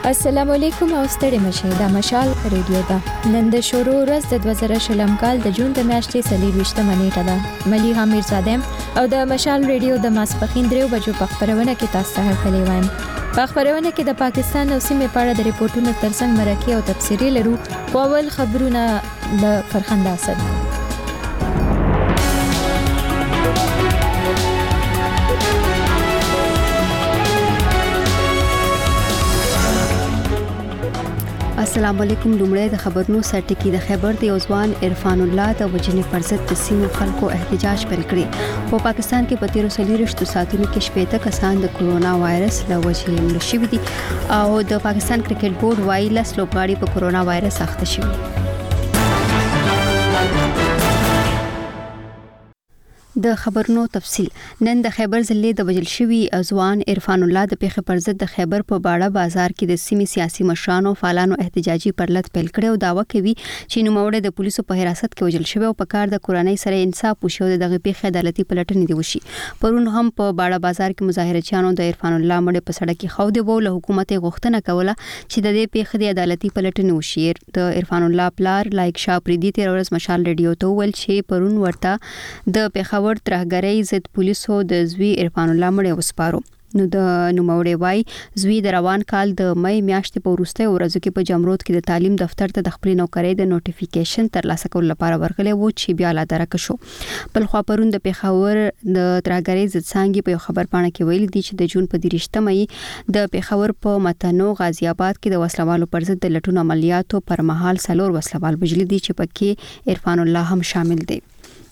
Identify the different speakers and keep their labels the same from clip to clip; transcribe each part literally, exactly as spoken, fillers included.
Speaker 1: السلام علیکم او ستړي مشه دا مشال ریډیو ده نن د شروع ورځ د دوه زره شلم کال د جون د میاشتې څلورویشتمه نیټه ده مليحه میرزادم او د مشال ریډیو د ماسپخین درو بجو په خبرونه کې تاسو ته هرکلی وایم. په خبرونه کې د پاکستان او سیمې په اړه د ریپورتونو ترڅنګ مرکه او تفسیری لرو. په اول خبرونه د فرخنده اسد.
Speaker 2: السلام علیکم. لومړی د خبرونو سرټکی د خیبر د یوځوان عرفان الله د وجنې پرځد د سیمو خلکو احتجاج پیل کړی. په پاکستان کې په تیرو څلوېښتو ساعتونو کې شپږ کسان د کورونا وایرس له وجې مړه شوي دي او د پاکستان کرکټ بورډ وايي لس لوبغاړي په کورونا وایرس اخته شوي. د خبرونو تفصیل. نن د خیبر ضلع د وجل شوی ځوان عرفان الله د پیښې پر ضد د خیبر په باړه بازار کې د سیمې سیاسي مشرانو فعالانو احتجاجي پرلط پیل کړ او داوا کوي چې نوموړی د پولیسو په حراست کې وجل شوی او په کار د کورنۍ سره انصاف وشي او دغه پیښې عدالتي پلټنې دی وشي. پرون هم په باړه بازار کې مظاهرچیانو د عرفان الله مړ په سړک کې خو دی وو له حکومت غوښتنه کوله چې د دې پیښې د عدالتي پلټنې وشي. د عرفان الله پلار لایک شاه پریدي تیر ورځ مشال ریډیو ته ویل چې پرون ورته د پیښور ترهګرۍ ضد پولیسو د زوی عرفان الله مړ وسپارو. نو د نوموړی وای زوی د روان کال د مې میاشتې په وروستیو ورځو کې په جمرود کې د تعلیم دفتر ته د خپل نوکرۍ د نوټیفیکیشن ترلاسه کولو لپاره ورغلی و چې بیا لا درک شو. بل خو پرون د پیښور د ترهګرۍ ضد څنګه په خبر پاڼه کې ویل دي چې د جون په دریشتمې د پیښور په متنو غازی آباد کې د وسلوالو پر ضد د لټون عملیاتو پر مهال سلور وسلوال بجلی دي چې پکې عرفان الله هم شامل دي.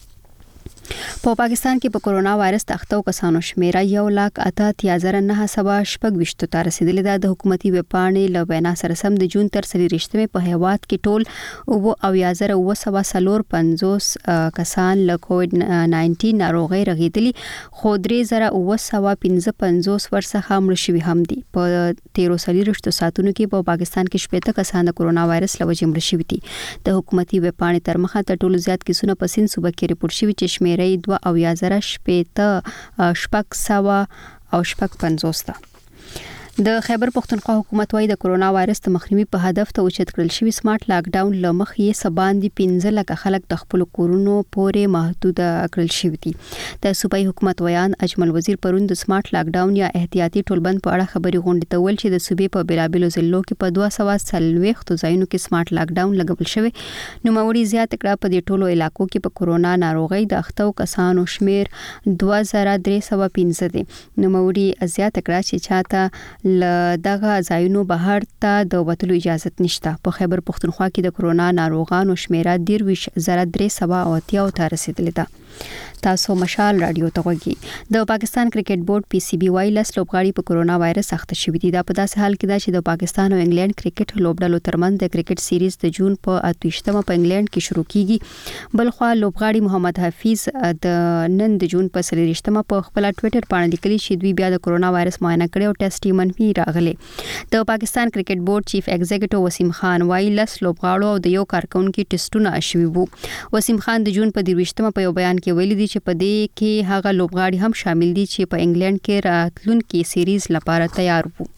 Speaker 2: په پاکستان کې په کورونا وایرس تختو کسانو شمیره یو لاک اته اتیا زره نه سبا شپږ وشتو ته رسیدلې ده. د حکومتي وپاڼې له وینا سره سم د جون تر څلوېښتمې په هیواد کې ټول او اویا زره اوه سوه څلور پنځوس کسان له کووډ ناینټین ناروغۍ رغېدلي خو درې زره اوه سوه پنځه پنځوس ورڅخه مړه شوي هم دي. په تیرو څلوېښتو ساعتونو کې په پاکستان کې شپږ کسان د کورونا وایرس له وجې مړه شوي دي. د حکومتي وپاڼې تر مخه تر ټولو زیات کیسونه په سین صوبه کې ریپورت شوي چې شمیره دوه اویا زره شپېته شپږ سوه او شپږ پنځوس ده. د خیبر پښتونخوا حکومت وايي د کورونا وایرس د مخنیوي په هدف ته اوچت کړل شوی سمارټ لاک ډاون لمخ یې سباندې پنځه لکه خلک د خپل کورونو پورې محدود کړل شوی دي. د صوبایي حکومت ویان اجمل وزیر پرون د سمارټ لاک ډاون یا احتیاطي ټولبند په اړه خبري غونډه ته ویل چې د صوبې په بیلابیلو ضلعو کې په دوه سوه څلوېښت ځایونو کې سمارټ لاک ډاون لګول شوی. نوموړي زیات کړه په دې ټولو علاقو کې په کورونا ناروغۍ د اختو کسانو شمیر دوه زره درې سوه پنځه دي. نوموړي زیات کړه چې چاته ل دغه ځایونو بهر ته د وتلو اجازه نشته. په خیبر پښتونخوا کې د کورونا ناروغانو شمیره درویش زره درې سوه او اتیا ته رسیدلې ده. تاسو مشال رادیو ته وګورئ. د پاکستان کرکټ بورډ پی سی بی وايي لس لوبغاړي په کورونا وایرس اخته شوي دي. دا په داسې حال کې ده چې د پاکستان او انګلند کرکټ لوبډلو ترمنځ د کرکټ سیریز د جون په اتویشتمه په انګلند کې شروع کیږي. بل خو لوبغاړي محمد حفیظ د نن د جون په څلوېښتمه په خپل ټوئیټر باندې لیکلي چې دوی بیا د کورونا وایرس معاینه کړي او ټیسټ یې منفي راغلی. د پاکستان کرکټ بورډ چیف ایگزیکټیو وسیم خان وايي لس لوبغاړو او د یو کارکونکو ټیسټونه شوي وو. وسیم خان د جون په درویشتمه په یو بیان کې ویلي دي چې په دې کې هغه لوبغاړي هم شامل دي چې په انګلند کې راتلونکي سیریز لپاره تیار وو.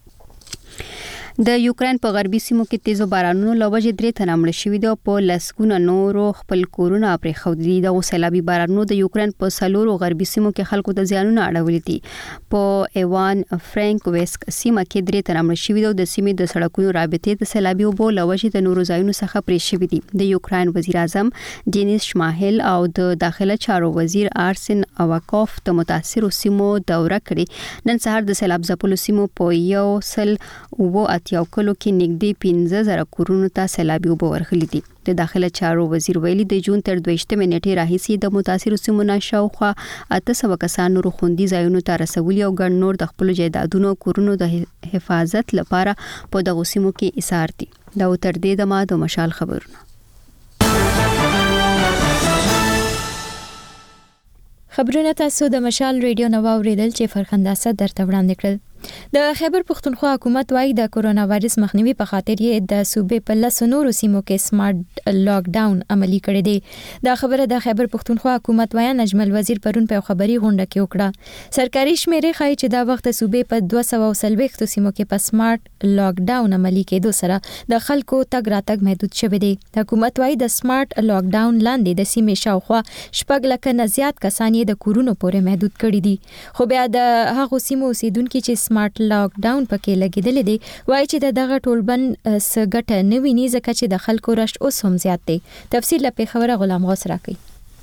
Speaker 2: د یوکرين په غربي سیمو کې تیزو بارانونو لوجه درې تنه مړه شوي دي او په لسګونه نورو خپل کورونه پرې خو دي. د سیلابي بارانونو د یوکرين په سلورو غربي سیمو کې خلکو د زیانونه اړولې دي. په ایوان فرانک ویسک سیمه کې درې تنه مړه شوي دي او د سیمې د سړکونو رابطې د سیلابي اوبو لوجه د نورو ځایونو څخه پرې شوي دي. د یوکرين وزیر اعظم دینیس شماهل او د داخله چارو وزیر آرسن اواکوف د متاثرو سیمو دوره کړې. نن سهار د سیلاب ځپلو سیمو په یو سل او یو کلو کې نږدې پنځه زره کورونو ته سیلابي اوبه ورغلي دي. د داخله چارو وزیر ویلي د جون تر دویشتمې نیټې راهیسې د متاثرو سیمو نه شاوخوا اته سوه کسان نورو خوندي ځایونو ته رسولي او ګڼ نور د خپلو جایدادونو او کورونو د حفاظت لپاره په دغو سیمو کې ایثار دي. دا تر دې دمه د مشال خبرونه.
Speaker 1: خبرونه تاسو د مشال ریډیو نو اوریدل چې فرخنده اسد درته وړاندې کړل. د خیبر پختونخوا حکومت وايي د کورونا وایرس مخنیوي په خاطر یې د صوبې په لس نورو سیمو کې سمارټ لاک ډاون عملی کړی دی. دا خبره د خیبر پختونخوا حکومت وايي نجمل وزیر پرون په خبري غونډه کې وکړه. سرکاري شمیرې ښایي چې دا وخت صوبې په دوه سوه څلوېښت سیمو کې په سمارټ لاک ډاون عملی کېدو سره د خلکو تګ راتګ محدود شوی دی. حکومت وايي د سمارټ لاک ډاون لاندې د سیمې شاوخوا شپږ لکه نه زیات کسان یې د کورونو پورې محدود کړي دي. خو بیا د هغو سیمو اوسیدونکو چې سمارټ لاک ډاون پکې لګیدل دي وایي چې دغه ټولبند څه ګټه نه ویني ځکه چې د خلکو رشت اوس هم زیات دی. تفصیل په خبره غلام غوث راکړي.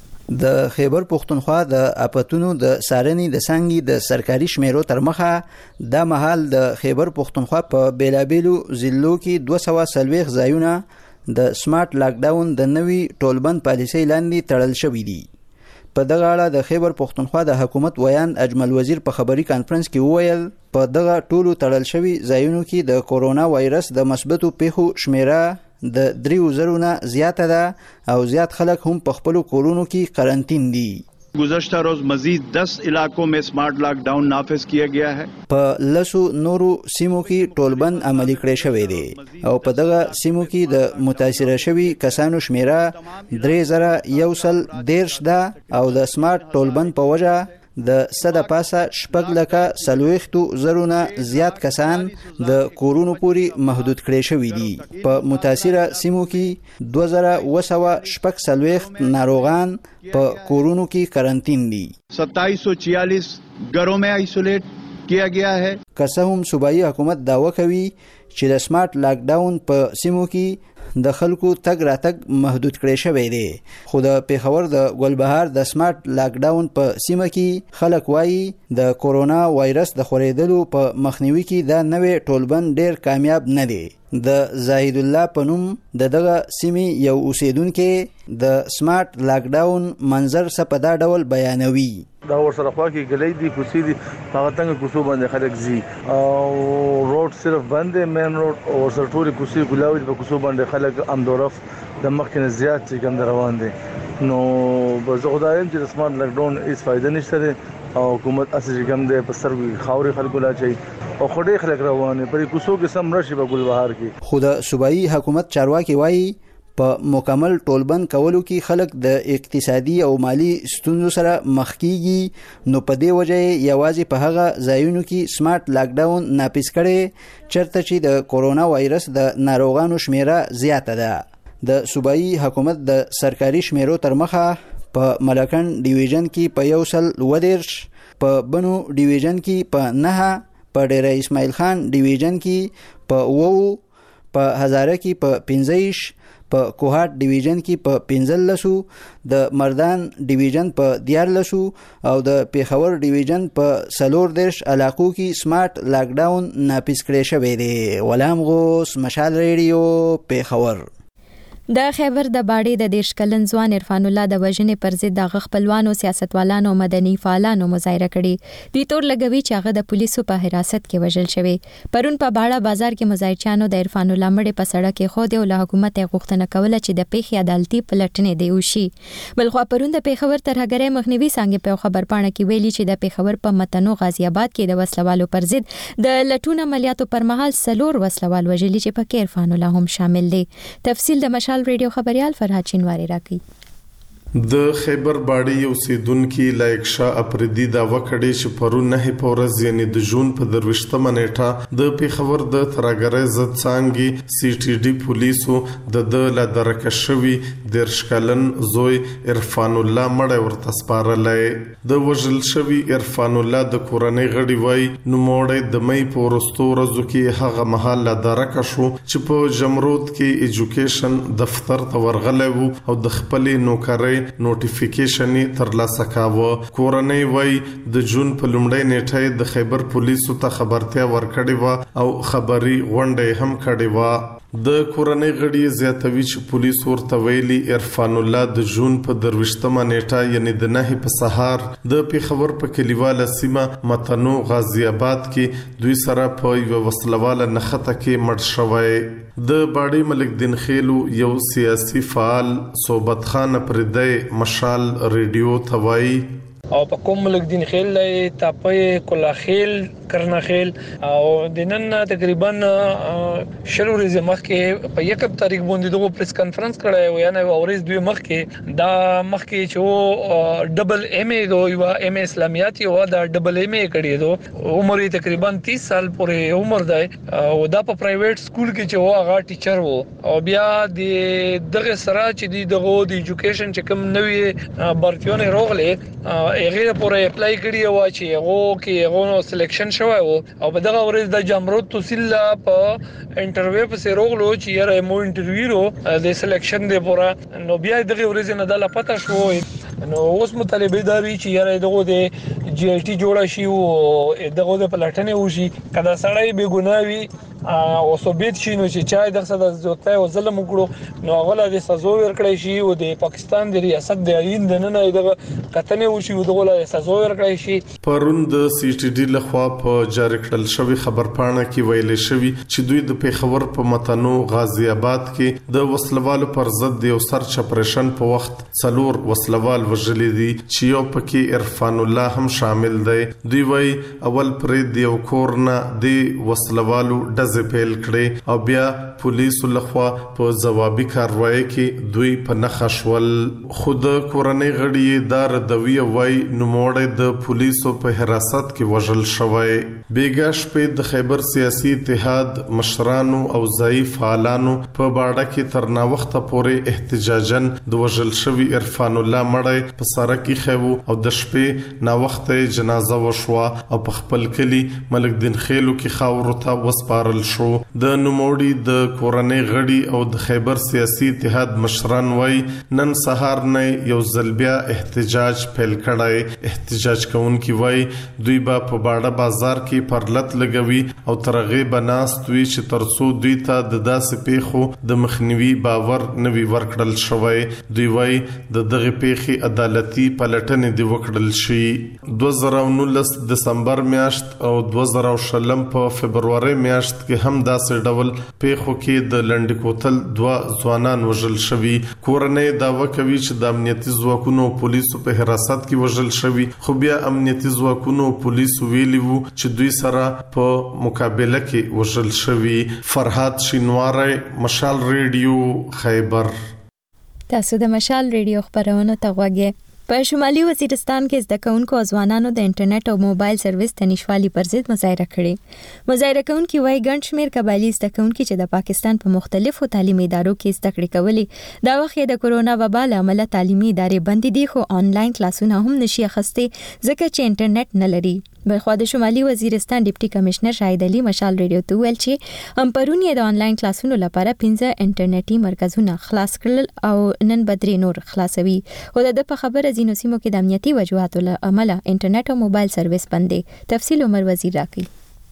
Speaker 3: د خیبر پختونخوا د اپاتونو د سارنې د سنگي د سرکاري شمیرو تر مخه د محل د خیبر پختونخوا په بیلابیلو ضلعو کې دوه سوه څلوېښت ځایونه د سمارټ لاک ډاون د نوې ټولبند پالیسۍ لاندې تړل شوي دي. په دغه اړه د خیبر پختونخوا د حکومت ویان اجمل وزیر په خبري کانفرنس کې وویل په دغه ټولو تړل شوي ځایونو کې د کورونا وایرس د مثبتو پیښو شمیره د دریو زرو نه زیاته ده او زیات خلک هم په خپلو کورونو کې قرنطین دي.
Speaker 4: गुज़श्ता रोज मजीद दस इलाकों में स्मार्ट लॉकडाउन नाफिज किया गया है.
Speaker 3: په لسو نورو سیمو کې ټولبند عملی کړی شوی دی او په دغه سیمو کې د متاثره شوي کسانو شمیره درې زره یو سل دیرش ده او د سمارټ ټولبند په وجه د صد پاسه شپږ لکه څلوېښتو زرو نه زیات کسان د کورونو پورې محدود کړي شوي دي. په متاثره سیمو کې دوه زره اوه سوه شپږ څلوېښت ناروغان په کورونو کې قرنطین دي.
Speaker 4: ستائیس سو छियालीस घरों में आइसोलेट किया गया है.
Speaker 3: که څه هم صوبایي حکومت دعوه کوي چې د سمارټ لاک ډاون په سیمو کې د خلکو تګ راتګ محدود کړی شوی دی خو د پیښور د ګلبهار د سمارټ لاک ډاون په سیمه کې خلک وایي د کورونا وایرس د خورېدلو په مخنیوي کې دا نوې ټولبند ډیر کامیاب نه دی. د زاهد الله په نوم د دغه سیمې یو اوسیدونکو د سمارټ لاک ډاون منظر څه په دا ډول بیانوي.
Speaker 5: دا ورسره خوا کې غلې دي کوڅې دي هغه څنګه کوڅو باندې خلک زی او روډ صرف بند دی مین روډ او ورسره ټول کوڅې ګلاوي په کوڅو باندې خلک امدورف د مخکنه زیات چې کوم روان دي. نو زه خدایم چې سمارټ لاک ډاون هیڅ فائدہ نشته او حکومت اساسي کوم دی په سر خاوري خلکو لا چي او خډې خلک روانه پرې کوڅو کې سم راشي په ګلبهار کې.
Speaker 3: خو د صوبایي حکومت چارواکي وایي په مکمل ټولبند کولو کې خلک د اقتصادي او مالی ستونزو سره مخ کیږي نو په دې وجه یوازې په هغه ځایونو کې سمارټ لاک ډاون نافذ کړي چرته چې د کورونا وایرس د ناروغانو شمیره زیاته ده. د صوبایي حکومت د سرکاري شمیرو تر مخه په ملکن ډیویژن کې په یو سل اووه دېرش، په بنو ډیویژن کې په نهه، په ډیره اسماعیل خان ډیویژن کې په اووه، په هزاره کې په پنځه ویشت، په کوهاټ ډیویژن کې په پنځلسو، د مردان ډیویژن په دیارلسو او د پیښور ډیویژن په څلور دېرش علاقو کې سمارټ لاک ډاون نافذ کړی شوی دی. غلام غوث، مشال ریډیو، پیښور.
Speaker 1: د خیبر د باډې د دیرش کلن ځوان عرفان الله د وژنې پر ضد د خپلوانو سیاستوالانو مدني فعالانو مظاهره کړې. دوی تور لګوي چې هغه د پولیسو په حراست کې وژل شوی. پرون په باړه بازار کې مظاهرچیانو د عرفان الله مړ په سړک کې خو د له حکومت غوښتنه کوله چې د پیښې عدالتي پلټنې دی وشي. بلخو پرون د پیښور ترهګرۍ مخنیوي څنګه په خبر پاڼه کې ویلي چې د پیښور په متنو غازی آباد کې د وسلوالو پر ضد د لټون عملیاتو پر مهال څلور وسلوال وژلي چې په کې عرفان الله هم شامل دي. تفصیل د مشال ریډیو خبريال فرحات چینواری راکړي.
Speaker 6: د خیبر باډي اوسیدونکو لایک شاه اپریدي دا وکړي چې پرون نه پورز یعنی د جون په درويشتمه نیټه د پیښور د ترګرې ضد څنګه سی ټي ډي پولیسو د د لا درکشوي درشکلن زوی عرفان الله مړ ورته سپارلې. د وژل شوی عرفان الله د کورنۍ غړي وای نو موړې د مې پورستو ورځو کې هغه محل لا درکشو چې په جمرود کې ایجوکیشن دفتر ته ورغلی وو او د خپل نوکرې نوټیفیکیشن ترلاسه کاوه. کورنۍ وای د جون په لومړۍ نیټه د خیبر پولیسو ته خبرتیا ورکړې و او خبري غونډه هم کړې و. د کورنۍ غړي زیاتوي چې پولیس ورته ویلي عرفان الله د جون په درويشتمه نیټه یعنی د نه په سهار د پیښور په کلیواله سیمه متنو غازی آباد کې دوی سره په یو وسلواله نخته کې مړ شوی. د باډي ملک دین خیلو یو سیاسي فعال صوبت خان پردې مشال ریډیو توای
Speaker 7: او په کوم ملک دین خیل لای تاپې کلا خیل کرنا خیل او د نن تقریبا شلو ورځې مخکې په یکم تاریخ باندې دغه پریس کانفرنس کړی و یا نه ورځ دوی مخکې دا مخکې چې ډبل ایم ای دو یو ایم ای اسلامیات یو دا ډبل ایم ای کړی دو عمر تقریبا تیس سال پورې عمر دی او دا په پرایویټ سکول کې چې و هغه ټیچر وو او بیا د دغه سره چې دی دغه د ایجوکیشن چې کوم نوې برتيونه روغلې هغه پورې اپلای کړی و چې هغه کې هغه سلیکشن شوی وو او په دغه ورځ د جمرود تحصیل په انټرویو په سیروغلو چې یاره مو انټرویو د سلیکشن دی پورا نو بیا دغه ورځ نه د لپاره شو نو اوس مطالبه دا وی چې یاره دغه د جی آی ټی جوړه شي او دغه د پلاتنه وشي کله سړی به ګناوي او ثبوت شي نو چې چا د څه د زوته او ظلم وکړو نو غلا د سزا ورکړی شي او د پاکستان د ریاست د عین د نه دغه کتنه وشي او دغه د سزا ورکړی شي.
Speaker 6: پروند سی ټی ډي لخوا په جاری کړل شوی خبرپاڼه کې ویل شوی چې دوی د پیښور په متنو غازی آباد کې د وسلوالو پر ضد د یو سرچ اپریشن په وخت څلور وسلوال وژلي دي چې یو پکې عرفان الله هم شامل دی. دوی وای اول پرې د یو کورنا د وسلوالو ډز پیل کړي او بیا پولیسو لخوا په ځوابي کاروایی کې دوی په نخښول. خود کورنۍ غړي دار دوی وای نوموړی د پولیسو په حراست کې وژل شوی. بیګا شپې د خیبر سیاسي اتحاد مشرانو او ضعیف فعالانو په باړه کې تر نا وخت پورې احتجاجن د وژل شوی عرفان الله مړی په سره کې خو او د شپې نا وخت جنازه وشوه او په خپل کلی ملک دین خیلو کې خاورو ته وسپارل شو. د نوموړي د کورنۍ غړي او د خیبر سیاسي اتحاد مشران وای نن سهار نه یو ځلبیا احتجاج پیل کړای. احتجاج کوونکي وای دوی به په باړه بازار کې پرلط لګوي او ترغه بناست وی چې ترڅو دوی ته د داسې پیښو د مخنیوي باور نوي ورکړل شوی. دوی وای د دغه پیښې عدالتي پلټنې دی وکړل شي. دوه زره نولس دسمبر میاشت او دوه زره شلم په فبرवरी میاشت کې هم داسې ډول پیښو کې د لنډ کوتل دوه ځوانان وژل شوي. کورنۍ داوا کوي چې د امنیتي ځواکونو او پولیسو په حراست کې وژل شوي خو بیا امنیتي ځواکونو او پولیسو ویلي وو چې دوی سره په مقابله کې وژل شوي. فرحات شینواری، مشال ریډیو، خیبر.
Speaker 1: تاسو د مشال ریډیو خبرونه ته غوږی. په شمالي وزیرستان کې زده کوونکو او ځوانانو د انټرنیټ او موبایل سرویس د نشوالي پر ضد مظاهره کړې. مظاهره کوونکي وايي ګڼ شمېر قبایلي زده کوونکي چې د پاکستان په مختلفو تعلیمي ادارو کې زده کړې کولې دا وخت د کورونا وبا له امله تعلیمي ادارې بندې دي خو آنلاین کلاسونه هم نشي اخیستي ځکه چې انټرنیټ نه لري. بلخوا د شمالي وزیرستان ډیپټي کمشنر شاهد علي مشال ریډیو ته ویل چې هم پرون یې د آنلاین کلاسونو لپاره پنځه انټرنیټي مرکزونه خلاص کړل او نن بدرې نور خلاصوي. خو د په خبره ځینو سیمو کې د امنیتي وجوهاتو له امله انټرنیټ او موبایل سرویس بند دي. تفصیل عمر وزیر راکړي.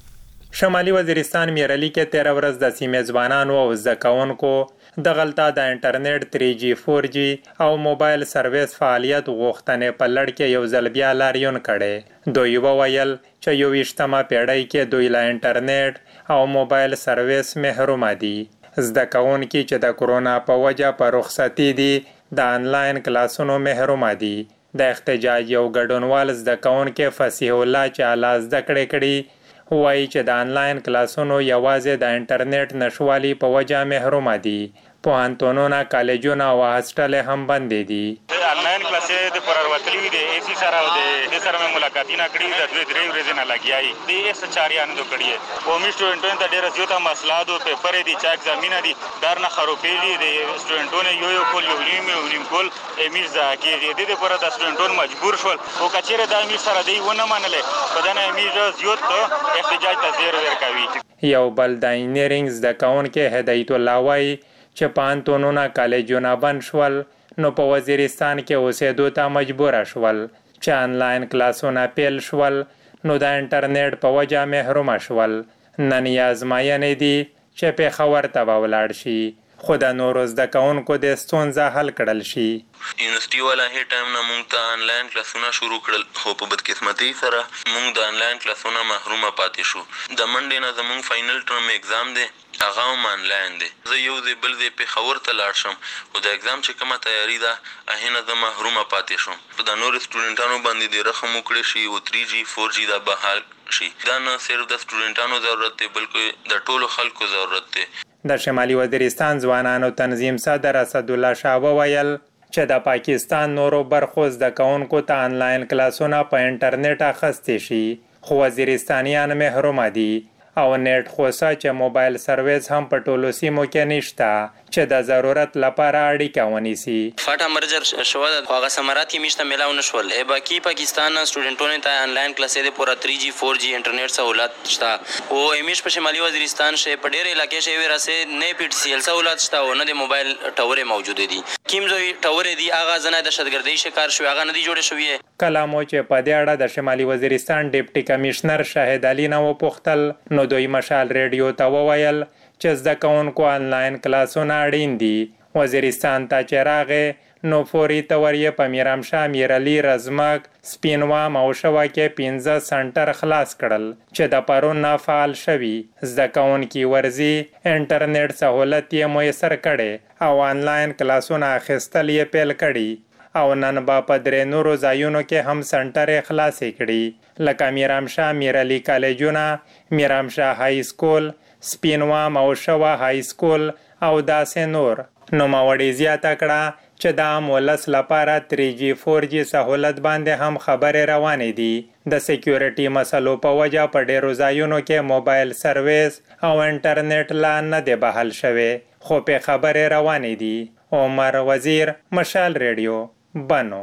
Speaker 8: شمالي وزیرستان میرلی کې تیر ورځ د سیمې ځوانانو او زده کوونکو د غلطه د انټرنیټ تری جی فور جی او موبایل سرویس فعالیت غوښتنې په لړ کې یو ځل بیا لاریون کړي. دوی وویل چې یو ویشتمه پیړۍ کې دوی له انټرنیټ او موبایل سرویس محروم دي. زده کوونکي چې د کورونا په وجه په رخصتي دي د انلاین کلاسونو محروم دي. د احتجاج یو ګډونوال زده کوونکي فصیح الله چې اعلی زده کړې کړي وایي چې د انلاین کلاسونو یوازې د انټرنیټ نشوالي په وجه محروم دي. پوهنتونونه، کالجونه او هاسټلې هم بندې دي.
Speaker 9: آنلاین کلاسې د پرورتلی د ای سی سره او د سره مې ملاقاتونه کړي د دوی درې ورځې نه لګیایي د ایس چاریان دو کړي. قومي سټوډنټونو ته ډېره زیاته مسله ده. پیپر دي چې ایگزامینه دي در نه خروپې دي د سټوډنټونو یو یو کول یو نیم یو نیم کول امیر ځکه د دې لپاره د سټوډنټونو مجبور شول او کچېره د امیر سره دی ونه منلې په دنه امیر زیات احتجاج ته زیر ورکوي.
Speaker 8: یو بل د انجینرینګ زده کوونکی هدایت الله وایي چې پوهنتونونه، کالجونه بند شول نو په وزیرستان کې اوسېدو ته مجبور شول. چې آنلاین کلاسونه پیل شول نو د انټرنیټ په وجه محروم شول. نن یې ازمایښتې دي چې پیښور ته به ولاړ شي. خو د نورو زده کوونکو د ستونزه حل کړل شي.
Speaker 10: یونیورسيټي والا هي ټایم نه مونږ ته انلاین کلاسونه شروع کړل، خو په بدقسمتۍ سره مونږ د انلاین کلاسونه محرومه پاتې شو. د منډې نه زمونږ فاینل ټرم اگزام دی، هغه هم انلاین دی. زه یو ځای بل ځای پېښور ته لاړ شم، خو د اگزام چې کومه تیاري ده هغې نه زه محرومه پاتې شم. په د نورو سټوډنټانو باندې دې رحم وکړی شي او تھری جي فور جي دا بحال شي. دا نه صرف د سټوډنټانو ضرورت دی بلکې د ټولو خلکو ضرورت دی.
Speaker 8: د شمالي وزیرستان ځوانانو تنظیم صدر اسدالله شاه وویل چې د پاکستان نورو برخو زده کوونکو ته آنلاین کلاسونه په انټرنیټ اخیستی شي، خو وزیرستانیان محروم دي او نیټ خوسا چې موبایل سرویس هم په ټولو سیمو کې نشته چې د ضرورت لپاره اړیکه ونیسي.
Speaker 11: فاټا مرجر شو د هغه سمرات کې مشته ملاو نشول. ای باقي پاکستان سټوډنټونو ته آنلاین کلاسې د پورا تھری جی فور جی انټرنیټ سہولت شته او امیش په شمالي وزیرستان شه په ډېر علاقې شه ورسه نه پی ټی سی ال سہولت شته او نه د موبایل ټاور موجود دي. کیم زوی ټاور دي هغه زنه د شتګردۍ شکار شو، هغه نه دي جوړ شوی.
Speaker 8: کلامو چې په دې اړه د شمالي وزیرستان ډیپټي کمشنر شاهد علي نو پوښتل، نو دوی مشال ریډیو ته وویل چې زده کوونکو آنلاین کلاسونه اړین دي. وزیرستان ته چې راغې نو فوري تور یې په میرامشاه، میرعلي، رزمک، سپینوام او شوا کې پنځه سنټر خلاص کړل چې د پرون نه فعال شوي. زده کوونکي ورزي انټرنیټ سہولت یې میسر کړي او آنلاین کلاسونه اخیستل یې پیل کړي او نن به په درې نورو ځایونو کې هم سنټرې خلاصې کړي لکه میرامشاه میرعلي کالجونه، میرامشاه های سکول، سپینوام او شوا های سکول او داسې نور. نوموړي زیاته کړه چې د عام ولس لپاره تھری جی فور جی سہولت باندې هم خبرې روانې دي. د سکیورټي مسلو په وجه په ډېرو ځایونو کې موبایل سرویس او انټرنیټ لا نه دی بحال شوی، خو په خبرې روانې دي. عمر وزیر، مشال ریډیو، بنو.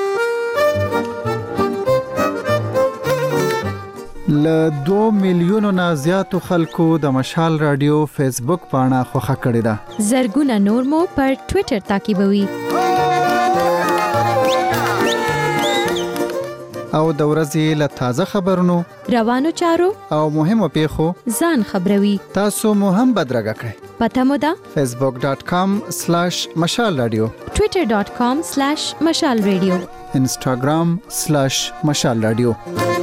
Speaker 12: له دو میلیونو نه زیاتو خلکو د مشال رادیو فیسبوک پاڼه خوښه کړې ده.
Speaker 1: زرګونه نور مو پر ټوئیټر تعقیبوي
Speaker 12: او د ورځې له تازه خبرونو،
Speaker 1: روانو چارو
Speaker 12: او مهمو پیښو
Speaker 1: ځان خبروي.
Speaker 12: تاسو مو هم بدرګه کړئ.
Speaker 1: پته مو ده
Speaker 12: فیسبوک ډاٹ کام سلیش مشال رادیو،
Speaker 1: ټوئیټر ډاٹ کام سلیش مشال رادیو،
Speaker 12: انسټاګرام سلیش مشال رادیو.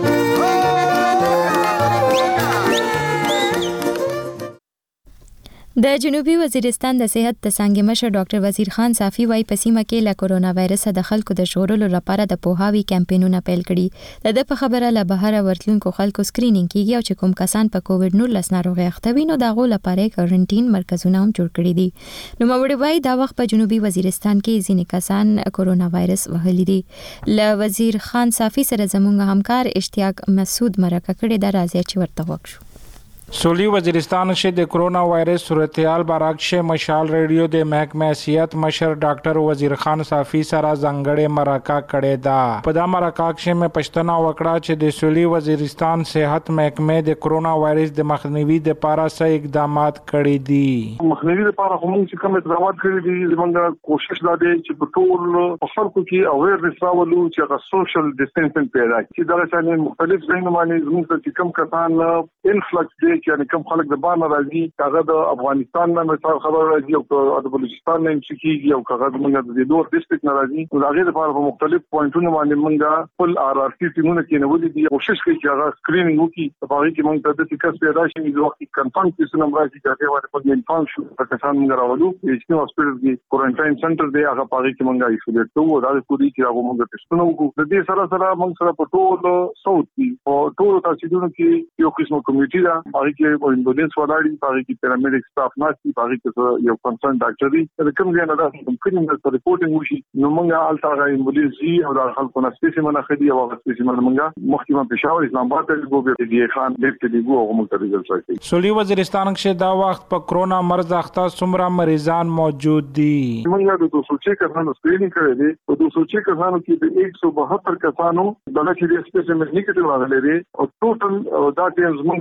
Speaker 1: د جنوبي وزیرستان د صحت د څانګې مشر ډاکټر وزیر خان صافي وايي په سیمه کې له کورونا وایرس د خلکو د ژغورلو لپاره د پوهاوي کمپاینونه پیل کړي. د د په خبره له بهر ورتلونکو خلکو سکرینینګ کیږي او چې کوم کسان په کووډ نولس ناروغي اخته وي نو دغه لپاره کوارنټین مرکزونه هم جوړ کړي دي. نو موري وايي دا وخت په جنوبي وزیرستان کې ځینې کسان کورونا وایرس وهلي دي. له وزیر خان صافي سره زموږ همکار اشتیاق مسعود مرکه کړې ده، راځي چې ورته وکړو.
Speaker 13: سولی وزیرستان سے د کرونا وائرس صورتحال بارک سے مشال ریڈیو د محکمہ صحت مشر ډاکټر وزیر خان صافی سره زنګړې مرکه کړې ده. په دا مرکه کې مې پښتنه وکړه چې د سولی وزیرستان صحت محکمه د کرونا وایرس د مخنیوي لپاره څه اقدامات کړي دي.
Speaker 14: مخنیوي لپاره هم چې کوم اقدامات کړي دي، زموږ کوشش دا دی چې په ټول خلکو کې اویرنس راولو چې هغه سوشل ډیسټنسینګ پیدا کړي. دا چې مختلف ځایونه باندې زموږ ته کوم کسان انفلکس دي یعنی کوم خلک د بار نه راځي، هغه د افغانستان نه مثال خبر راځي او د بلوچستان نه چکیږي او هغه موږ د دوه ډیسټریکټ نه راځي. نو هغه لپاره په مختلف پوینټونو باندې موږ خپل آر آر سی ټیمونه کې نو دي کوشش کوي چې هغه سکرینینګ وکړي. په هغه کې موږ ته د څه پیدا شي د وخت کنفرم کیسونه راځي چې هغه باندې په انفارم شو په کسان موږ راولو. چې نو هسپتال کې کوارنټاین سنټر دی، هغه په هغه کې موږ ایسولیټ کوو. دا د کوډي چې هغه موږ ټیسټونه وکړو. د دې سره سره موږ سره په ټول ساوث کې او ټول تاسیدونو کې یو قسمه کمیټه ده، هغه کې امبولانس ولاړی، هغه کې پیرامیډیک سټاف ناشتي، هغه کې یو کنسرن ډاکټر دی. د کوم ځای نه دا کوم کریمینل ریپورټینګ وشي نو موږ الټا غا امبولانس دی او د خلکو نه سپیسیمن اخلي او هغه سپیسیمن موږ مخکې پېښور اسلام آباد ته وګورو دی خان دې کې دی وو موږ ته ریزلټ راځي.
Speaker 13: سولی وزیرستان کې دا وخت په کرونا مرض اخته څومره مریضان موجود دي؟
Speaker 14: موږ د دو سو چھ کسانو سکرینینګ کړی دی او دو سو چھ کسانو کې د ایک سو بہتر کسانو دغه چې سپیسیمن نیگیټیو راغلي دي او ټوټل دا ټیم موږ سره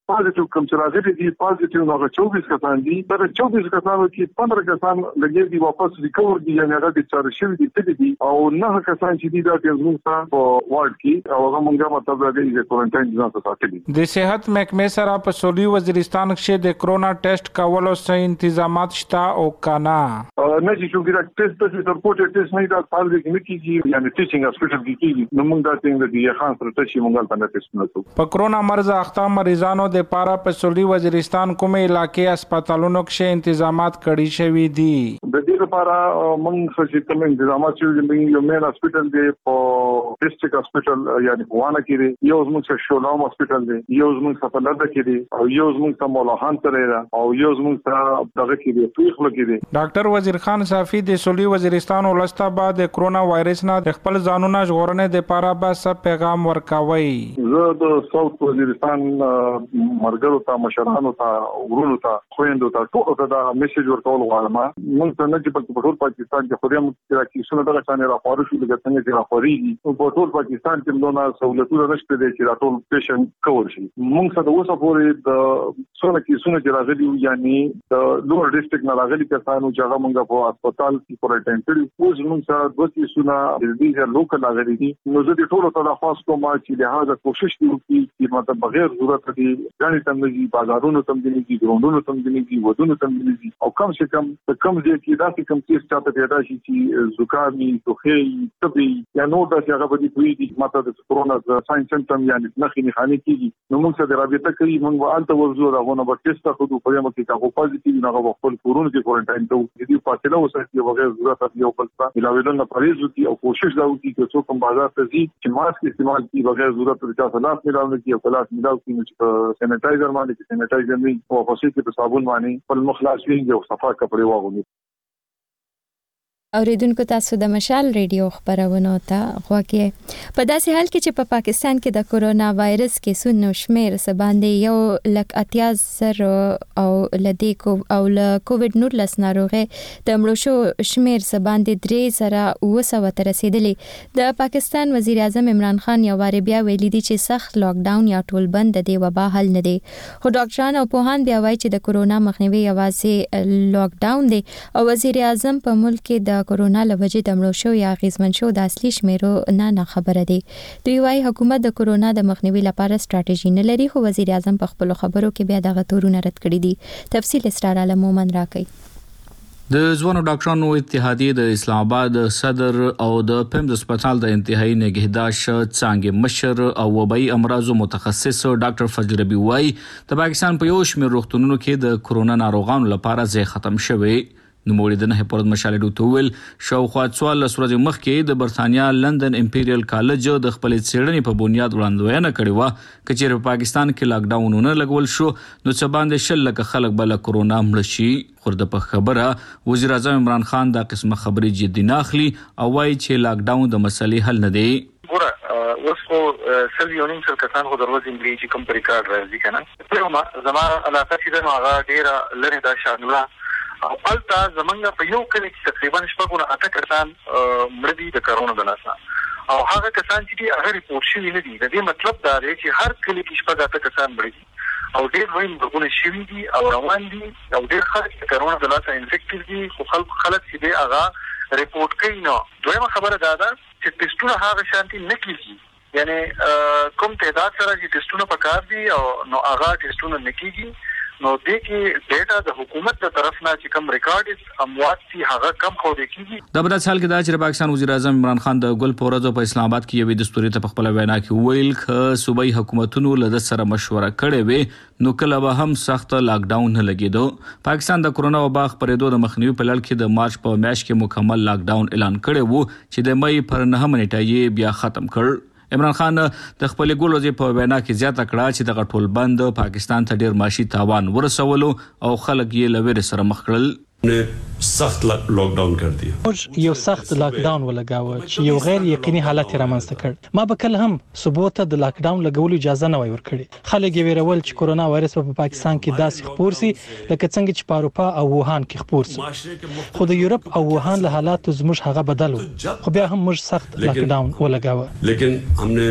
Speaker 14: پازیټیو کوم چې راغلي دي پازیټیو نو چوبیس کسان دي دا چوبیس کسانو کې پندرہ کسان لګي دي واپس ریکور دي یعنی هغه د چارج شوی دي تدي دي او نه کسان چې دي دا د زموږ په وارد کې او هغه مونږه مطلب راغلي د کوارنټاین ځای ته ساتلي.
Speaker 13: د صحت محکمې سره په سولي وزیرستان کې د کرونا ټیسټ کولو څه تنظیمات شته او کنه
Speaker 14: نه چې څنګه دا ټیسټ د رپورټ ټیسټ نه دا فال کې نه کیږي یعنی ټیچینګ هاسپټل کې کیږي نو موږ دا څنګه د خان سره تشي مونږه په ټیسټ نه کوو.
Speaker 13: په کرونا مرز اخته مریضانو د پاره په سولي وزیرستان کومه علاقې هسپتالونو کې تنظیمات کړي شوی دي.
Speaker 14: د دې لپاره موږ چې کوم تنظیمات چې موږ یو مین هاسپټل دی په ډیسټریکټ هاسپټل یعنی وانه کې دی یو زموږ شولام هاسپټل دی یو زموږ په لړده کې دی او یو زموږ په مولاخان سره دی او یو زموږ په دغه کې دی توخ لګی دی.
Speaker 13: ډاکټر وزیر خان صافی د سولي وزیرستان ولسته بعد د کرونا وایرس نه د خپل ځانونه ژغورنې د پاره بس پیغام ورکوي.
Speaker 14: زه د ساوث وزیرستان مرګرو ته مشرانو ته ورونو ته خويندو ته ټول ته دا میسج ورکول غواړم. موږ ته نه چې په ټول پاکستان کې خوري موږ چې څنګه دغه څنګه راپور شو دغه څنګه چې راپوري په ټول پاکستان کې موږ سہولتونه نشته دي چې راټول پیشنټ کور شي. موږ سره اوسه پورې د څونه کې څونه چې راغلي یعنی د لوړ ډیسټریکټ نه راغلي کسانو چې هغه موږ په هسپتال کې کوارنټاین کړي اوس موږ سره دوه کیسونه د دې لوکل راغلي دي. نو زه د ټولو ته خاص کوم چې لهدا کوشش وکړي چې مطلب بغیر ضرورت دي ځان ته نه بازارونو ته نه دي ګروندونو ته نه دي ودونو ته نه دي او کم څه کم د کم ځای کې داسې کم څه چاته پیدا شي چې زکامي توخي تبي یا نو دا چې هغه په دې کوي چې ماته د کرونا د ساين سمټم یعنی نخي نه خاني کیږي نو موږ سره رابطه کوي موږ والته ورزو راغونه به ټیسټ خو په یمه کې هغه پازیټیو نه هغه خپل کورونه کې کوارنټاین ته دي فاصله وساتي بغیر ضرورت یو بل څه علاوه نه پریز وکي او کوشش دا وکي چې څوک هم بازار ته ځي چې ماسک استعمال کوي بغیر ضرورت د چا سلاس ملاو نه کوي او کلاس ملاو کوي چې سینیټایزر باندې سینیټایزر نه او په څه کې په صابون باندې په مخلاص وینځي او صفا کپڑے واغوني.
Speaker 1: اوریدونکو تاسو د مشال ریډیو خبرونه ته غواړئ. په داسې حال کې چې په پا پاکستان کې د کورونا وایرس کیسونو شمیر سباندې یو لک اتیا زر او لدی کو او ل کووډ نولس ناروغي د مړو شو شمیر سباندې درې زره وسو تر رسیدلې. د پاکستان وزیر اعظم عمران خان یو واری بیا ویلي دي چې سخت لاک ډاون یا ټول بند د دې وبا حل نه دی. خو ډاکټران او پوهان بیا وایي چې د کورونا مخنیوي یوازې لاک ډاون دی او وزیر اعظم په ملک کې د کورونا لوجه د مړو شو یا غیزمن شو د اصلي شمیرو نه نه خبره دي. دوی وايي حکومت د کورونا د مخنیوي لپاره ستراتیژي نه لري خو وزیر اعظم په خپل خبرو کې بیا دغه تورونه رد کړی دي. تفصیل اسرار عالم مومن راکړي.
Speaker 15: د ځوانو ډاکټرانو اتحادیه د اسلام آباد صدر او د پیمز هسپتال د انتهایی نگهداشت څنګه مشر او وبای امراض متخصص ډاکټر فضل ربی وايي د پاکستان په یو شمېر روغتونونو کې د کورونا ناروغانو لپاره ځای ختم شوی. نو موږ د نه پرد مشاله ډوتول شاوخوا څوال لسورځ مخکې د برتانیا لندن امپیریل کالج د خپل څېړنې په بنیاد وړاندوینه کړې و چې په پاکستان کې لاک ډاونونه لګول شو نو څه باندې شل لک خلک بل کورونا مړ شي. خو د په خبره وزیر اعظم عمران خان دا قسمه خبرې جدي نه اخلي او وايي چې لاک ډاون د مسلې حل نه دی.
Speaker 16: ګوره اوس خو سل یو نیم سل کسان خو دروازې انګلیسي کوم پر ریکارډ راځي کنه په زما علاقه چې نو هغه ډیره لري دا شامله او البته زمونږ په یو کلی کې تقریبا شپږ اته کسان مړ دي د کرونا د لاسه او هغه کسان چې هغه ریپورت شوي نه دي. د دې مطلب دا دی چې هر کلی کې شپږ اته کسان مړ دي او ډېر لوی مرګونه شوي دي او روان دي او ډېر خلک د کرونا د لاسه انفیکټډ دي خو خلک خلک چې دی هغه ریپورت کوي نه. دویمه خبره دا ده چې ټیسټونه هغه شانتي نه کیږي یعنی کوم تعداد سره چې ټیسټونه پکار دي او نو هغه ټیسټونه نه کیږي نو دې کې ډیټا د حکومت تر طرف نه چې کوم ریکارډ اموات سي هغه کم خو دي کیږي.
Speaker 15: د بل حال کې دا چې پاکستان وزیر اعظم عمران خان د ګل پورزو په اسلام آباد کې یو دستوري ته خپل وینا کې ویل ک صوبایي حکومتونو له سره مشوره کړې وي نو کله به هم سخت لاک ډاون نه لګیدو. پاکستان د کورونا وبا خپرېدو د مخنیوي په لړ کې د مارچ په میاشت کې مکمل لاک ډاون اعلان کړی وو چې د مې پر نه منټه یې بیا ختم کړ. عمران خان د خپل ګولوزي په وینا کې زیاته کړه چې د غټول بند پاکستان ته ډیر ماشي تاوان ورسولو او خلک یې لویر سره مخ کړل.
Speaker 17: ने सख्त लॉक डाउन कर दिया
Speaker 18: موږ یو سخت لاک ډاون ولګاوه چې یو غیر یقیني حالت رامنځته کړ. ما به کله هم ثبوت د لاک ډاون لګولو اجازه نه وای ورکړي. خلک یې ویرول چې کورونا وایرس په پاکستان کې داسې خپور سي لکه څنګه چې په اروپا او ووهان کې خپور سو. خو د یورپ او ووهان له حالات زموږ هغه بدل و خو بیا هم موږ سخت لاک ډاون ولګاوه.
Speaker 17: لیکن हमने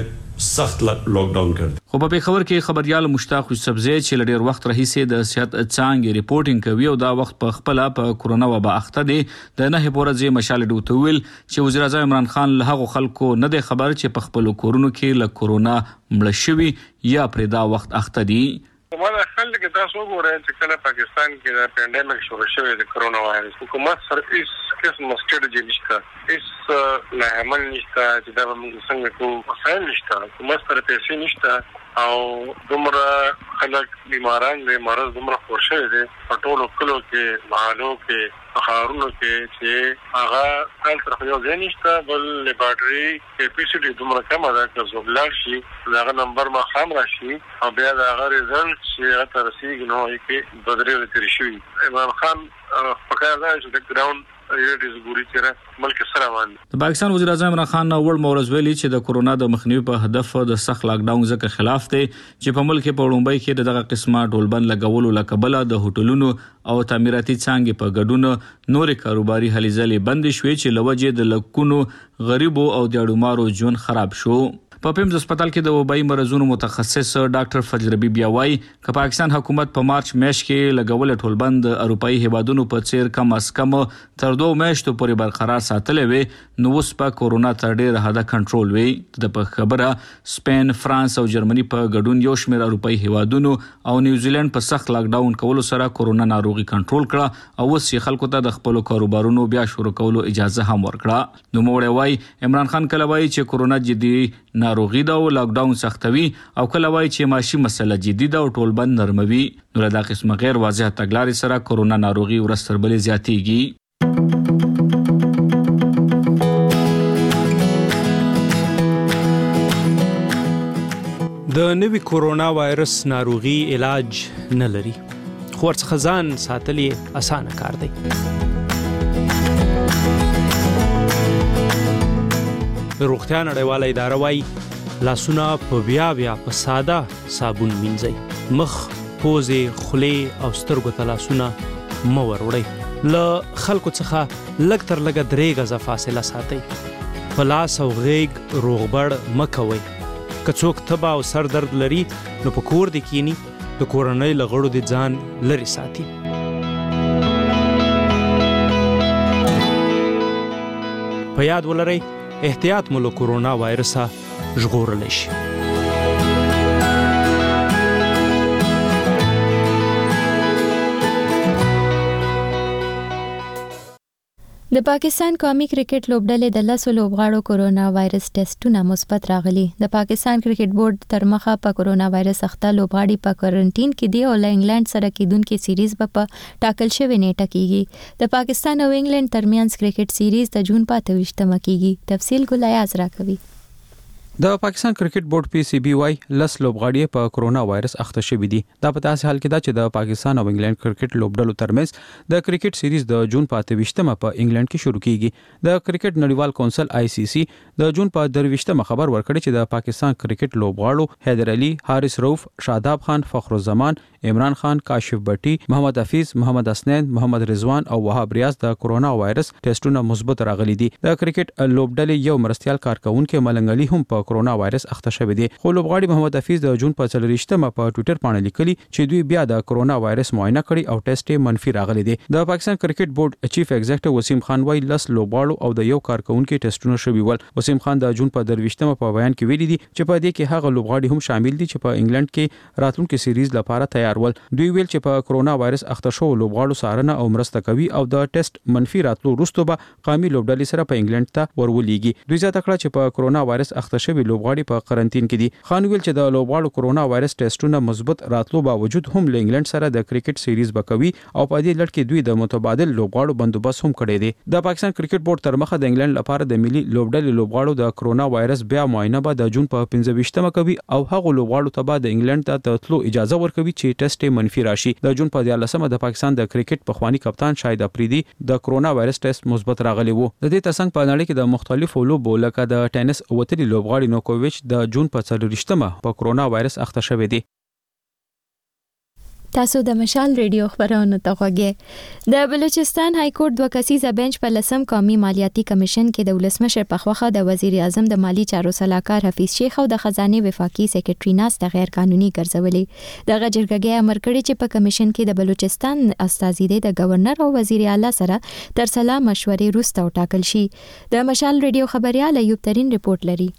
Speaker 17: سخت لاک ډاون کړ.
Speaker 15: خو په پیښور کې خبريال مشتاق یوسفزئی چې لډیر وخت راهیسې د صحت څانګې ریپورتینګ کوي او دا وخت په خپل په کورونا وبا اخته دي د نه پورځي مشال ډوته ویل چې وزیر اعظم عمران خان له هغه خلکو نه دی خبر چې په خپل کورونو کې له کورونا مړ شوي یا پر دا وخت اخته دي.
Speaker 19: مله خلک تاسو وګورئ چې کله پاکستان کې د پاندیمک شروع شوی د کرونا وایرس حکومت سره هیڅ قسم سټریټجی نشته، هیڅ نه عمل نشته چې دا موږ څنګه کوو، وسایل نشته، حکومت سره پیسې نشته او دومره خلک بیماران دي، مرض دومره خور شوی دی په ټولو کلو کې، محلو کې، خارونو کې چې هغه حال تر یو ځای نشته، بل لیبارټري کیپیسټي دومره کمه ده چې زوبلار شي هغه نمبر ما خام راشي او بیا دا هغه ریزلټ چې هغه ترسيږي نو یې کې بدرې لري شوی. عمران خان په کار دی چې د ګراوند
Speaker 15: د پاکستان وزیر اعظم عمران خان ول مورز ویلي چې د کورونا د مخنیوي په هدف د سخت لاک ډاون ځکه خلاف دی چې په ملک په وړاندې کې دغه قسمه ټولبند لګولو لکبله د هوټلونو او تعمیراتي څانګې په ګډون نور کاروباري هلې ځلې بند شوې چې لوجه د لکونو غریبو او د اړومارو ژوند خراب شو. په پیمز هسپتال کې د وبایي مرزونو متخصص ډاکټر فضل ربی بیا وايي چې پاکستان حکومت په مارچ میاشت کې لګول ټولبند اروپאי هیوادونو په څیر کم از کم تر دوه میاشتو پورې برقرار ساتلې وي نو اوس په کورونا تر ډیره حد کنټرول وي. د په خبره سپین، فرانس او جرمني په ګډون یو شمېر اروپאי هیوادونو او نیوزیلند په سخت لاک ډاون کولو سره کورونا ناروغي کنټرول کړه او اوس یې خلکو ته د خپل کاروبارونو بیا شروع کولو اجازه هم ورکړه. نو موږ وايي عمران خان کله وايي چې کورونا جدي ناروغي دا او لاک ډاون سختوي او کله وایي چې ماشي مسله جدي ده او ټول بند نرموي. نو دا قسمه غیر واضح تګلارې سره کورونا ناروغي ورستر بلې زیاتېږي.
Speaker 20: د نوي کورونا وایرس ناروغي علاج نه لري، خو ورڅخه ځان ساتل یې اسانه کار دی. د روغتیا نړیواله اداره وایي لاسونه په بیا بیا په ساده صابون مینځئ، مخ، پوزې، خولې او سترګو ته لاسونه مه وروړئ، له خلکو څخه لږ تر لږه درې غزه فاصله ساتئ، په لاس او غیږ روغبړ مه کوئ، که څوک تبه او سر درد لري نو په کور دې کینی، د کورنۍ له غړو دې ځان لرې ساتي. په یاد ولرئ احتیاط مو له کورونا وایرسه ژغورلی شي.
Speaker 1: د پاکستان قومي کرکټ لوبډلې د لسو لوبغاړو کورونا وایرس ټیسټونه مثبت راغلي. د پاکستان کرکټ بورډ تر مخه په کورونا وایرس اخته لوبغاړي په کوارنټین کې دي او له انګلند سره کېدونکې سیریز به په ټاکل شوې نیټه کیږي. د پاکستان او انګلند ترمنځ کرکټ سیریز د جون په اته ویشتمه کیږي. تفصیل ګلایاز راکوي.
Speaker 21: د پاکستان کرکټ بورډ پی سی بی وايي لس لوبغاړي په کورونا وایرس اخته شوي دي. دا په داسې حال کې ده چې د پاکستان او انګلند کرکټ لوبډلو ترمنځ د کرکټ سیریز د جون په اته ویشتمه په انګلند کې شروع کیږي. د کرکټ نړیوال کونسل آی سی سی د جون په درویشتمه خبر ورکړی چې د پاکستان کرکټ لوبغاړو حیدر علي، حارث رؤف، شاداب خان، فخر الزمان، عمران خان، کاشف بټي، محمد حفیظ، محمد حسنین، محمد رضوان او وهاب ریاض د کورونا وایرس ټیسټونه مثبت راغلي دي. د کرکټ لوبډلې یو مرستيال کارکونکو ملنګ علي هم په کورونا وایرس اخته شوی دی. خو لوبغاړي محمد حفیظ د جون په څلورویشتمه په ټوئیټر باندې لیکلي چې دوی بیا د کورونا وایرس معاینه کړي او ټیسټ یې منفي راغلی دی. د پاکستان کرکټ بورډ چیف ایگزیکټیو وسیم خان وايي لس لوبغاړو او د یو کارکونکو ټیسټونه شوي ول. وسیم خان د جون په درویشتمه په بیان کې ویلي دي چې په دې کې هغه لوبغاړي هم شامل دي چې په انګلند کې راتلونکي سیریز لپاره تیار ول. دوی ویل چې په کورونا وایرس اخته شو لوبغاړو سارنه او مرسته کوي او د ټیسټ منفي راتلو وروسته به قومي لوبډلې سره په انګلند ته ورولېږي. دوی زیاته کړه چې په کورونا وایرس اخته شوي لوبغاړي په قرنټین کې دي. خان ویل چې د لوبغاړو کورونا وایرس ټیسټونه مثبت راتلو باوجود هم له انګلند سره د کرکټ سیریز بکوي او په دې لړ کې دوی د متبادل لوبغاړو بندوبست هم کړی دی. د پاکستان کرکټ بورډ تر مخه د انګلند لپاره د ملي لوبډلې لوبغاړو د کورونا وایرس بیا معاینه به د جون په پنځه ویشتمه کوي او هغه لوبغاړو ته به د انګلند ته تلو اجازه ورکوي چې ټیسټ یې منفي راشي. د جون په دیارلسمه د پاکستان د کرکټ پخوانی کپتان شاهد افریدي د کورونا وایرس ټیسټ مثبت راغلی وو. د دې ترڅنګ په نړۍ کې د مختلفو لوبو لکه د ټینس وتلي لوبغاړي نوکوویچ د جون په څلورویشتمه په کورونا وایرس اخته شوی دی.
Speaker 1: تاسو د مشال ریډیو خبرونه ته غوږی د بلوچستان های کورټ دوه کسیزه بنچ په لسم قومي مالیاتي کمیشن کې د ولسمشر په خوخه د وزیر اعظم د مالی چارو سلاکار حفیظ شیخ او د خزانه وفاقي سیکریټری ناست غیر قانوني ګرځولې د غجرګي امر کړی چې په کمیشن کې د بلوچستان استازي د گورنر او وزیر اعلی سره تر سلا مشورې وروسته ټاکل شي. د مشال ریډیو خبريال ایوب ترين ریپورت لري.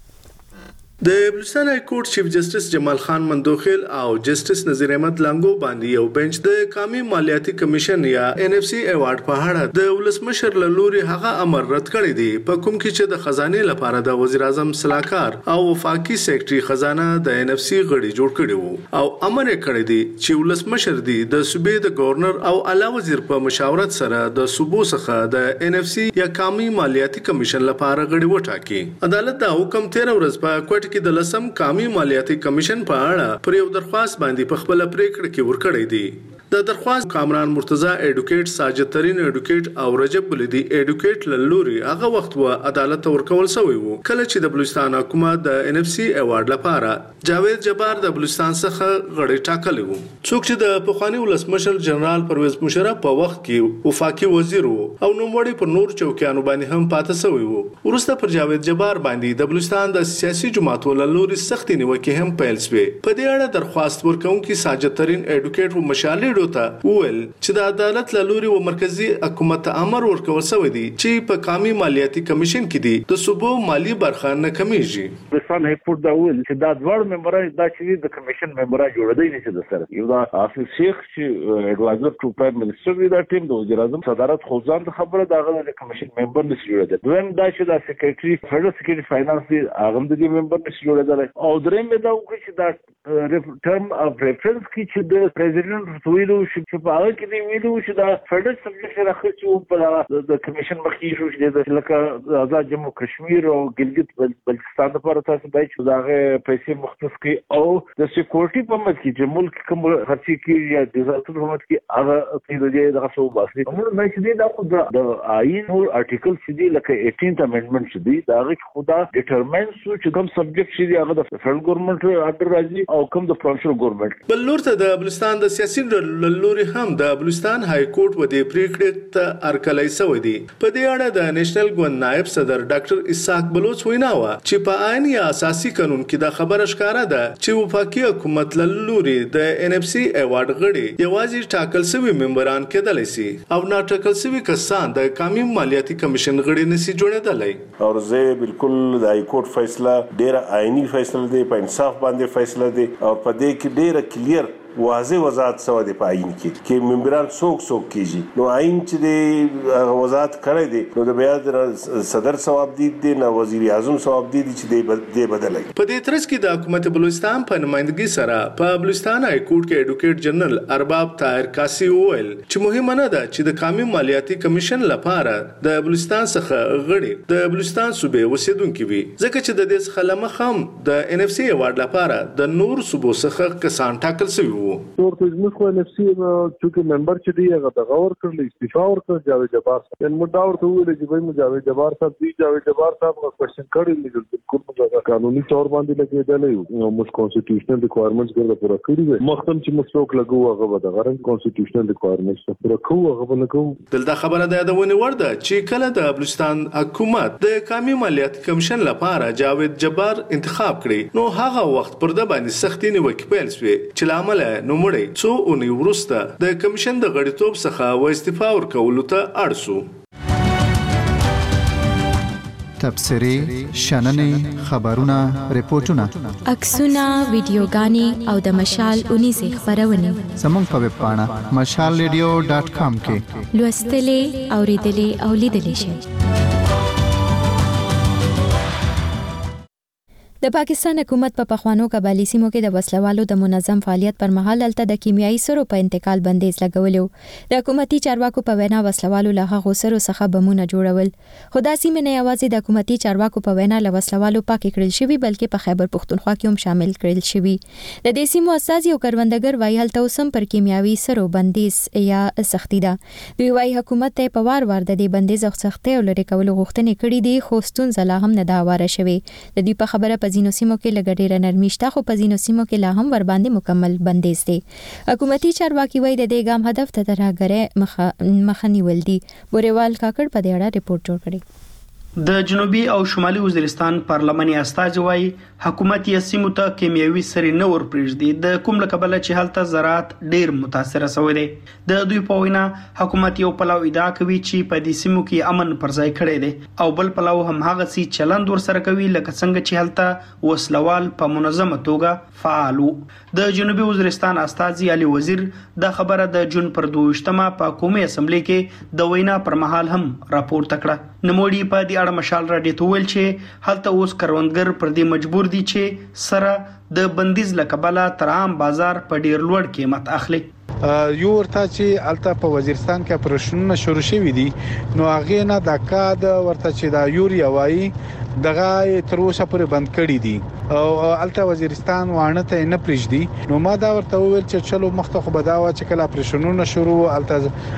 Speaker 6: د بلوچستان های کورټ چیف جسټس جمال خان مندوخیل او جسټس نذیر احمد لانګو باندې یو بنچ د قومي مالیاتي کمیشن یا ان اف سی ایوارډ په اړه د ولسمشر له لوري هغه امر رد کړی دی په کوم کې چې د خزانه لپاره د وزیر اعظم سلاکار او وفاقي سیکریټری خزانه د ان اف سی غړي جوړ کړي وو او امر یې کړی دی چې ولسمشر دی د صوبې د گورنر او اعلی وزیر په مشاورت سره د صوبو څخه د ان اف سی یا قومي مالیاتي کمیشن لپاره غړي وټاکي. عدالت دا حکم تیر ورځ په کوټ کې د لسم قومي مالیاتي کمیشن په اړه پر یو درخواست باندې په خپل پریکړه کې ورکړی دی. د درخواست کامران مرتضی ایډوکیټ ساجد ترين ایډوکیټ او رجب بلدي ایډوکیټ لوري هغه وخت و عدالت ورکول شوی وو کله چې د بلوچستان حکومت د ان اف سی ایوارډ لپاره جاوید جبار د بلوچستان څخه غړي ټاکلی وو څوک چې د پخوانی ولسمشر جنرال پرویز مشرف په وخت کې وفاقي وزیر وو او نوموړي پر نور چوکیانو باندې هم پاتې شوی وو. ورسته پر جاوید جبار باندې د بلوچستان د سیاسي جماعتو لوري سختي نیوکه هم پیل شوې. په دې اړه درخواست ورکونکي ساجد ترين ایډوکیټ و مشالې ته وویل چې د عدالت لوري او مرکزی حکومت امر ورکول شوی دی چې په قومي مالیاتي کمیشن کې دي د صوبو مالی برخه نه کمیږي.
Speaker 5: بلوچستان های کورټ دا ویل چې دا دوړ ممبران دا چې د کمیشن ممبران جوړ دی نه چې د سره یو دا حفیظ شیخ چې ایڈوایزر ټو پرایم منسٹر دی دا ټیم د وزیر اعظم صدارت خوځان د خبره داغه د کمیشن ممبر نشي جوړ دی. دویم دا چې د سیکریټری فدرال سیکریټری فاینانس دی هغه د دې ممبر نشي جوړ دی او دریم دا وکړي چې دا ټرم اف ریفرنس کې چې د پریزیډنټ ویلو چې په هغه کې دی ویلو چې دا فدرال سبجیکټ راخصو په د کمیشن مخکې شو چې د لکه آزاد جمهور کشمیر او ګلګت بلتستان لپاره تاسو باید چې داغه پیسې مختص کې او د سکیورټي په مت کې چې ملک کوم خرچي کې یا د ځاتو په مت کې هغه چې د دغه څو باسي موږ نه چې دا خو د آئین او ارټیکل چې دی لکه اټینت امندمنت چې دی داغه خدا ډیټرماین شو چې کوم سبجیکټ چې دی هغه د فدرال ګورنمنت اډر راځي او کوم د پروینشل ګورنمنت.
Speaker 6: بل لور ته د بلوچستان د سیاسي لوري هم د بلوچستان های کورټ و دې پریکړې ته ارکلای شوی دی. په دې اړه د نېشنل ګوند نائب صدر ډاکټر اسحاق بلوچ وینا و چې په عین یا اساسي قانون کې د خبره ښکارا ده چې وفاقي حکومت لوري د ان اف سی ایوارډ غړي یوازې ټاکل شوی ممبران کېدلی شي او نه ټاکل شوی کسان د قومي مالیاتي کمیشن غړي نشي جوړېدلی.
Speaker 2: او زه بالکل د های کورټ فیصله ډیره آئینی فیصله دی په انصاف باندې فیصله دی او په دې کې ډیره کلیر واضح وضاحت سو دی په آئین کې چې ممبران څوک څوک کیږي نو آئین چې دی وضاحت کړی دی نو د بیا صدر ثواب دی دی نه وزیر اعظم ثواب دی چې دی بدلای.
Speaker 6: په دې ترڅ کې د حکومت بلوچستان په نمائندګۍ سره په بلوچستان های کورټ کې ایډوکیټ جنرال ارباب طاهر کاسی وویل چې مهمه نه ده چې د قومي مالیاتي کمیشن لپاره د بلوچستان څخه غړي د بلوچستان صوبې اوسیدونکي وي ځکه چې د دې څخه لمخم د ان اف سی ایوارډ لپاره د نور صوبو څخه کسان ټاکل شوي.
Speaker 14: تور تو زموږ خو ان اف سی چې ممبر چې دی هغه د غور کړل استعفا ورکړ جاوید جبار صاحب ان مدا ورته ویل چې وای مجاوید جبار صاحب دی جاوید جبار صاحب غو کوېشن کړی لیګل بالکل قانوني تور باندې لګیدل یو موږ کانسټیټیوشنل ریکوایرمنټس ګرځي پورا کړی دی مختم چې مسلوک لګو هغه د غرن کانسټیټیوشنل ریکوایرمنټس پورا کوو هغه لګو.
Speaker 6: دلته خبره ده د ونی ورده چې کله د بلوچستان حکومت د قومي مالیاتي کمیشن لپاره جاوید جبار انتخاب کړي نو هغه وخت پر د باندې سختي نیوکه پیل شوې چې لامل نو مړی څو اونۍ وروسته د کمیشن د غړیتوب څخه و استعفا ورکولو ته اړ شو.
Speaker 12: تبصرې شننې خبرونه ریپورتونه
Speaker 1: عکسونه ویډیوګانې او د مشال اونیزه خبرونه
Speaker 12: زموږ په ویب پاڼه مشال ریډیو ډاټ کام کې
Speaker 1: لوستلې اوریدلې او لیدلې شئ. د پاکستان حکومت په پخوانو قبایلی سیمو کې د وسلوالو د منظم فعالیت پر مهال الته د کیمیاوي سرو په انتقال بندیز لګولیو. د حکومتي چارواکو په وینا وسلوالو له هغو سرو څخه بمونه جوړول. خو دا سیمه نه یوازې د حکومتي چارواکو په وینا له وسلوالو پاک کړل شوی بلکې په خیبر پختونخوا کې هم شامل کړل شوی. د دې سیمو استازي او کروندګر وایي هلته اوسم پر کیمیاوي سرو بندیز یا سختی ده. دوی وایي حکومت ته په وار وار د دې بندیز او سختۍ لري کولو غوښتنې کړې دي خو ستونزه لا هم نه دا واره شوی. د دې په خبره په ځینو سیمو کې لږ ډېره نرمي شته خو په ځینو سیمو کې لا هم ور باندې مکمل بندیز دی. حکومتي چارواکي وایي د دې ګام هدف ته ترهګرۍ مخه نیول دي. بوريوال کاکړ په دې اړه ریپورت جوړ کړی.
Speaker 4: د جنوبي او شمالي وزیرستان پارلماني استازي وايي حکومت یې سیمو ته کیمیاوي سرې نه ورپرېږدي د کوم له کبله چې هلته زراعت ډېر متاثره شوی دی. د دوی په وینا حکومت یو پلو ادعا کوي چې په دې سیمو کې امن پر ځای کړی دی او بل پلو هم هغه سي چلند ورسره کوي لکه څنګه چې هلته وسلوال په منظمه توګه فعال وو. د جنوبي وزیرستان استازي علي وزیر د خبره د جون پر دوشتمه په قومي اسمبلی کې د وینا پر مهال هم راپورته کړه. نموړي په دې اړه مشال راډیو ته ویل چې هلته اوس کروندګر پر دې مجبور دي چې سره د بندیز لکبله تر عام بازار په ډیر لوړ قیمت اخلي.
Speaker 22: یو ورته چې الته په وزیرستان کې اپریشنونه شروع شوي دي نو هغه نه د کاد ورته چې دا یوریا وایي دغه تر اوسه پورې بند کړی دي او الته وزیرستان وانه ته نه پریږدي. نو ما دا ورته ویل چې چلو مخته خو بداوه چې کله اپریشنونه شروع الته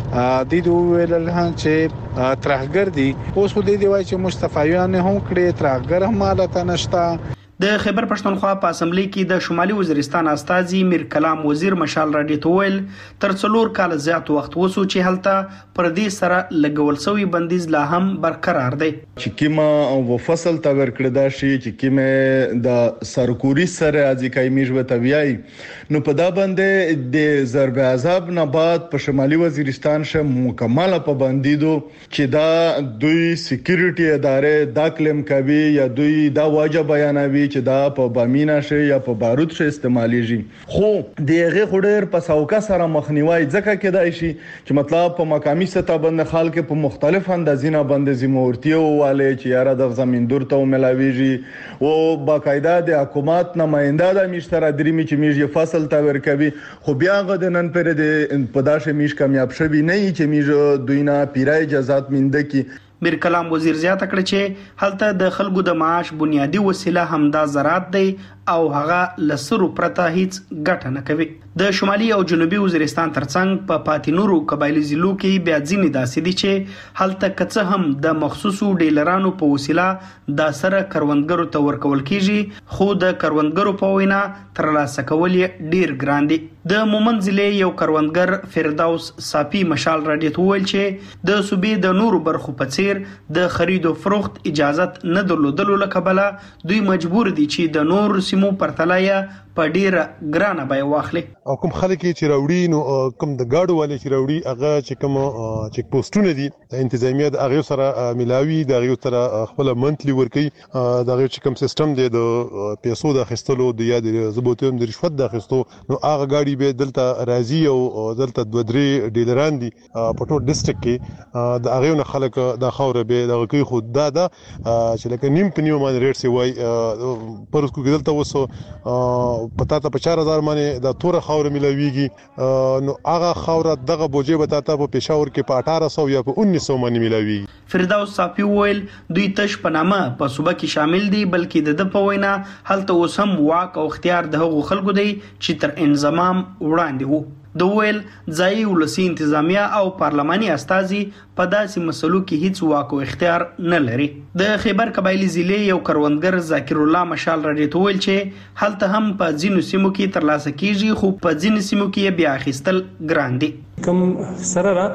Speaker 22: د دې ویل چې ترهګر دي اوس خو دې دی وایي چې مصطفیان هم کړي ترهګر هم حالت نشته.
Speaker 4: د خیبر پښتونخوا په اسمبلی کې د شمالي وزیرستان استازي میر کلام وزیر مشال راډیو ته ویل تر څلور کال زیات وخت وسو چې هلته پر دې سره لګول شوی بندیز لا هم برقرار دی.
Speaker 23: چې کیما او فصل تا ورکړه دا شي چې کیمه د سرکوري سره ازیکای میژو تویای نو په دا باندې د ضرب عذاب نه بعد په شمالي وزیرستان شه مکمل پابندي دو چې دا دوی سکیورټي ادارې دا کلم کوي یا دوی دا واجب بیانوي چې دا په بامینا شي یا په بارود شي استعماليږي خو دغه خډر په ساوکا سره مخنیوي ځکه کېدای شي چې مطلب په مقامی سطح باندې خلک په مختلف اندازینه باندې زمورتیو والے چې یاره د زمیندور ته ملاويږي او باقاعده د حکومت نماینده د مشترا درېمي چې میږي فصل تا ورکوي خو بیا غدنن پر د پداشه میش کامیاب شوی نه چې میږي دوینه پیرای اجازهات مینده کی.
Speaker 4: میر کلام وزیر زیاته کړ چې هلته د خلکو د معاش بنیادی وسیله همدا زراعت دی او هغه لسرو پرته هیڅ ګټه نه کوي. د شمالي او جنوبي وزیرستان ترڅنګ په پاتینورو قبایلی ضلعو کې بیا ځینې داسې دي چې هلته کڅه هم د مخصوصو ډیلرانو په وسیله د سره کروندګرو ته ورکول کیږي خو د کروندګرو په وینا ترلاسه کول ډیر ګران دي. د مومن ضلع یو کروندګر فردوس صافي مشال راډیو ته ویل چې د صوبې د نورو برخو په څیر د خرید او فروخت اجازت نه درلودلو لکبله دوی مجبور دي چې د نور سیمو پرتلایه په ډیره ګرانه بیه واخلي.
Speaker 24: او کوم خلک چې راوړي نو کوم د گاډو والے چې راوړي هغه چې کوم چک پوسټونه دي د انتظامیه د هغه سره ملاوي د هغه سره خپل منتلی ورکي د هغه چې کوم سیستم دی د پیسو د خستلو د یاد زبوتوم د رشوت د خستو نو هغه گاډي به دلته راځي او دلته دوه درې ډیلران دي په ټول ډیسټریکټ کې د هغه نه خلک د خوره به د کوي خود دا دا چې لکه نیم پنیو مان ریټ سی وای پر اسکو دلته وسو پتا ته په چار هزار باندې د توره خاور ملاويږي نو هغه خاور دغه بوجي به ته په پېښور کې په اټھارہ سو یا په انیس سو باندې ملاويږي.
Speaker 4: فردوس صافي ویل دوی تش پنامه په صوبه کې شامل دي بلکې د په وینا هلته اوس هم واک او اختیار د هغو خلکو دی چې تر انضمام وړاندې وو. د ویل ځای ولسی انتظامیه او پارلماني استازي په داسې مسلو کې هیڅ واک او اختیار نه لري. د خیبر قبایلی ضلع یو کروندګر ذاکر الله مشال راډیو ته ویل چې هلته هم په ځینو سیمو کې ترلاسه کیږي خو په ځینو سیمو کې بیا اخیستل ګران دي.
Speaker 25: کم سره را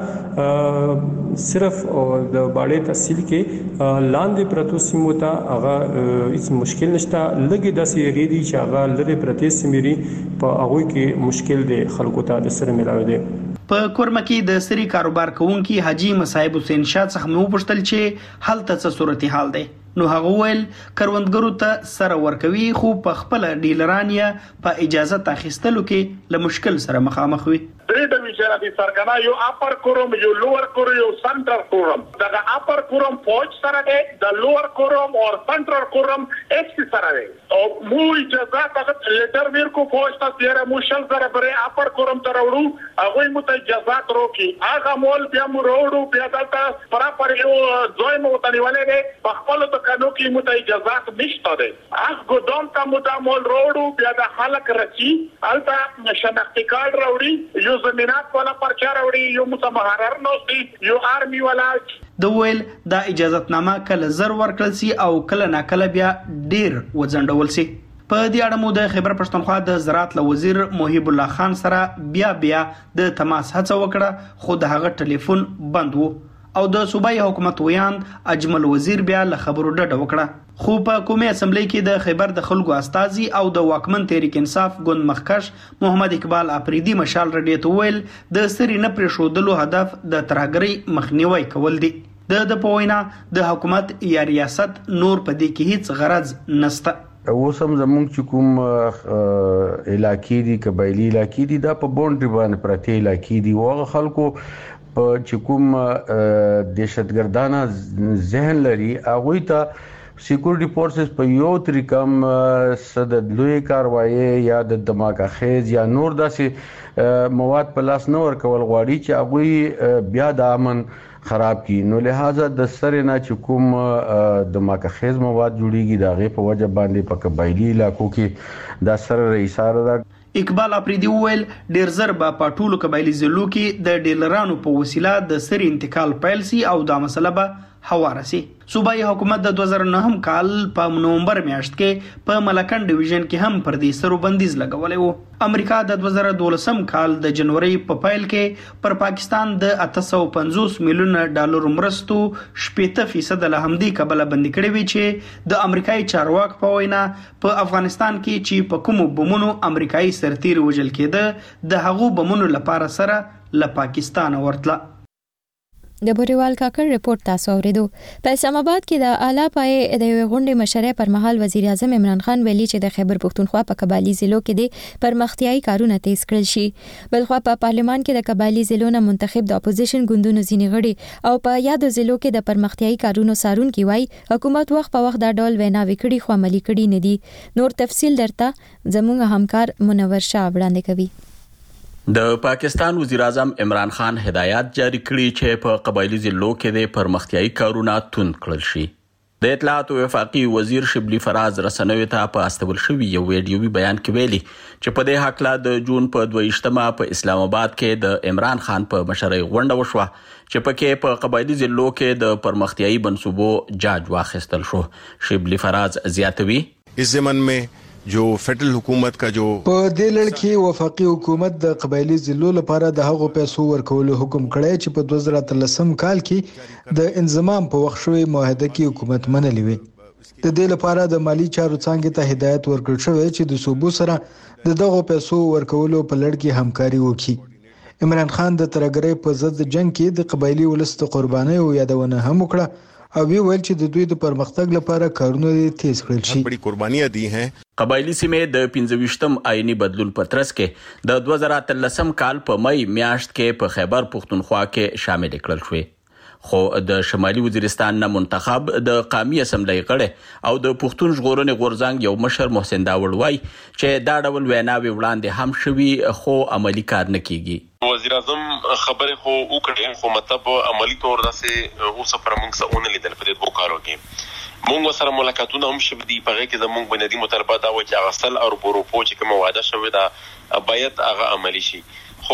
Speaker 25: صرف د باړې تحصیل کې لاندې پرتو سیمو ته هغه هیڅ مشکل نشته لګي داسې غېدي چې هغه لری پرتې سیمري په هغه کې مشکل دي خلکو ته د سره ملاوي دي.
Speaker 4: په کورمه کې د سری کاروبار کوونکی حاجی مصاحب حسین شاه څخه مو پوښتل چې هلته څه صورتحال دی نو هغه ویل کروندګرو ته سره ورکوي خو په خپل ډیلران یې په اجازه تاخیستلو کې له مشکل سره مخامخ وي.
Speaker 26: درې ډیویژن دي سرکنا یو اپر کوروم یو لوور کوروم یو سنټر کوروم دا اپر کوروم فوج سره دی د لوور کوروم او سنټر کوروم ایچ سی سره دی او مو اجازه تاخت لیټر ویر کو فوج ته تیرې مشل سره پرې اپر کوروم ته وروړو هغه مو ته اجازه روکي هغه مول بیا مو وروړو بیا دلته پر پر یو ځای مو ته نیولې دی په خپل کانو کې مو ته اجازه نشته ده هغه ګودام ته مو ته مول روړو بیا د خلک رچی البته شناختی کارت راوړي یو زمينات والا پرچا راوړي یو متمحرر نو دي یو آرمي والا.
Speaker 4: د ویل دا اجازهتنامه کله زر ورکړل سي او کله ناکله بیا ډیر وځنډول سي. په دې اړه مو د خیبر پښتونخوا د زراعت له وزیر محیب الله خان سره بیا بیا د تماس هڅه وکړه خو د هغه ټلیفون بند وو او د صوبایي حکومت ویاند اجمل وزیر بیا له خبرو ډډه وکړه خو په قومي اسمبلی کې د خیبر د خلکو استازي او د واکمن تحریک انصاف ګوند مخکش محمد اقبال اپریدي مشال رډیو ته ویل د سری نه پرېښودلو هدف د ترهګرۍ مخنیوي کول دي. د د پوینا د حکومت یا ریاست نور په دې کې هیڅ غرض نشته.
Speaker 3: اوس هم زمونږ چې کوم علاقې دي قبایلي علاقې دي دا په بونډري باندې پرتې علاقې دي او هغه خلکو په چې کوم دهشتګردانه ذهن لري هغوی ته سکیورټي فورسز په یو طریقه صد لوی کاروایی یا د دماغه خیز یا نور داسې مواد په لاس نه ورکول غواړي چې هغوی بیا د امن خراب کی نو لہذا د سره نه چې کوم د ماکخیز مواد جوړیږي دا غي په وجه باندې په قبایلی علاقو کې دا سره رئیساره ده.
Speaker 4: اقبال اپریدي ویل ډیر زر به په ټولو قبایلی ضلعو کې د ډیلرانو په وسیله د سر انتقال پیل سي او دا مسله به هواره سي. صوبایي حکومت د دوه زره نهم کال په نومبر میاشت کې په ملکن ډیویژن کې هم پر دې سرو بندیز لګولې وو. امریکا د دوه زره دولسم کال د جنوري په پیل کې پر پاکستان د اته سوه پنځوس میلیونه ډالر مرستو شپږ فیصد له همدې کبله بندي کړې وي چې د امریکایي چارواک په وینا په افغانستان کې چې په کومو بمونو امریکایي سرتیر وژل کېده د هغو بمونو لپاره سره له پاکستان ورتله.
Speaker 1: د بوريوال کاکړ رپورت تاسو اوریدو. په اسلام آباد کې د اعلی پای د غونډې مشره پر مهال وزیر اعظم عمران خان ویلي چې د خیبر پښتونخوا په قبایلی ضلعو کې د پرمختیايي کارونه تیز کړل شي. بلخو په پارلمان کې د قبایلی ضلعو نه منتخب د اپوزیشن ګوندونو ځینې غړي او په یادو ضلعو کې د پرمختیايي کارونو سارونکي وای حکومت وخت په وخت دا ډول وینا وکړي خو عملي کړي نه دي. نور تفصیل درته زموږ همکار منور شاه وړاندې کوي.
Speaker 7: د پاکستان وزیر اعظم عمران خان هدایت جاری کړي چې په قبایلی ضلعو کې د پرمختیايي کارونه توند کړل شي. د اطلاعات او وفاقي وزیر شبلی فراز رسنوي ته په استول شوی یو ویډیوي بیان کې ویلي چې په دې حق لا د جون په دوه ویشتمه په اسلام آباد کې د عمران خان په مشرۍ غونډه وشوه چې پکې په قبایلی ضلعو کې د پرمختیايي منصوبو جاج واخیستل شو. شبلی فراز زیاتوي
Speaker 8: اس زمن میں جو فیډرل حکومت کا جو
Speaker 9: په دې لړ کې وفاقي حکومت د قبایلی ضلعو لپاره د هغو پیسو ورکولو حکم کړی چې په دوه زره اتلسم کال کې د انضمام په وخت شوی معاهده کې حکومت منلې وي. د دې لپاره د مالی چارو څانګې ته هدایت ورکړل شوی چې د صوبو سره د دغو پیسو ورکولو په لړ کې همکاري وکړي. عمران خان د ترهګرۍ په ضد جنگ کې د قبایلی ولس د قربانۍ او یادونه هم وکړه او وی ویل چې د دوی د پرمختګ لپاره کارونه تیز کړل شي.
Speaker 8: بڑی قربانیاں دی ہیں.
Speaker 7: قبایلی سیمې د پنځه ویشتم آئینی بدلون په ترڅ کې د دوه زره اتلسم کال په مئی میاشت کې په خیبر پښتونخوا کې شامل کړل شوې. خو د شمالي وزیرستان نه منتخب د قومي اسمبلی غړي او د پښتون ژغورنې غورځنګ یو مشر محسن داوړ وای چې دا ډول ویناوي وړاندې هم شوي خو عملی کار نه کیږي.
Speaker 10: وزیر اعظم خبره خو وکړه خو مطلب عملی تور داسې اوس پر موږ څه لیدل په دې دوه کارو کې موږ سره ملاقاتونه هم شوي دي په هغه کې زموږ بنیادی مطالبات او چې غسل او بوروپو چې کوم وعده شوی دا باید هغه عملی شي خو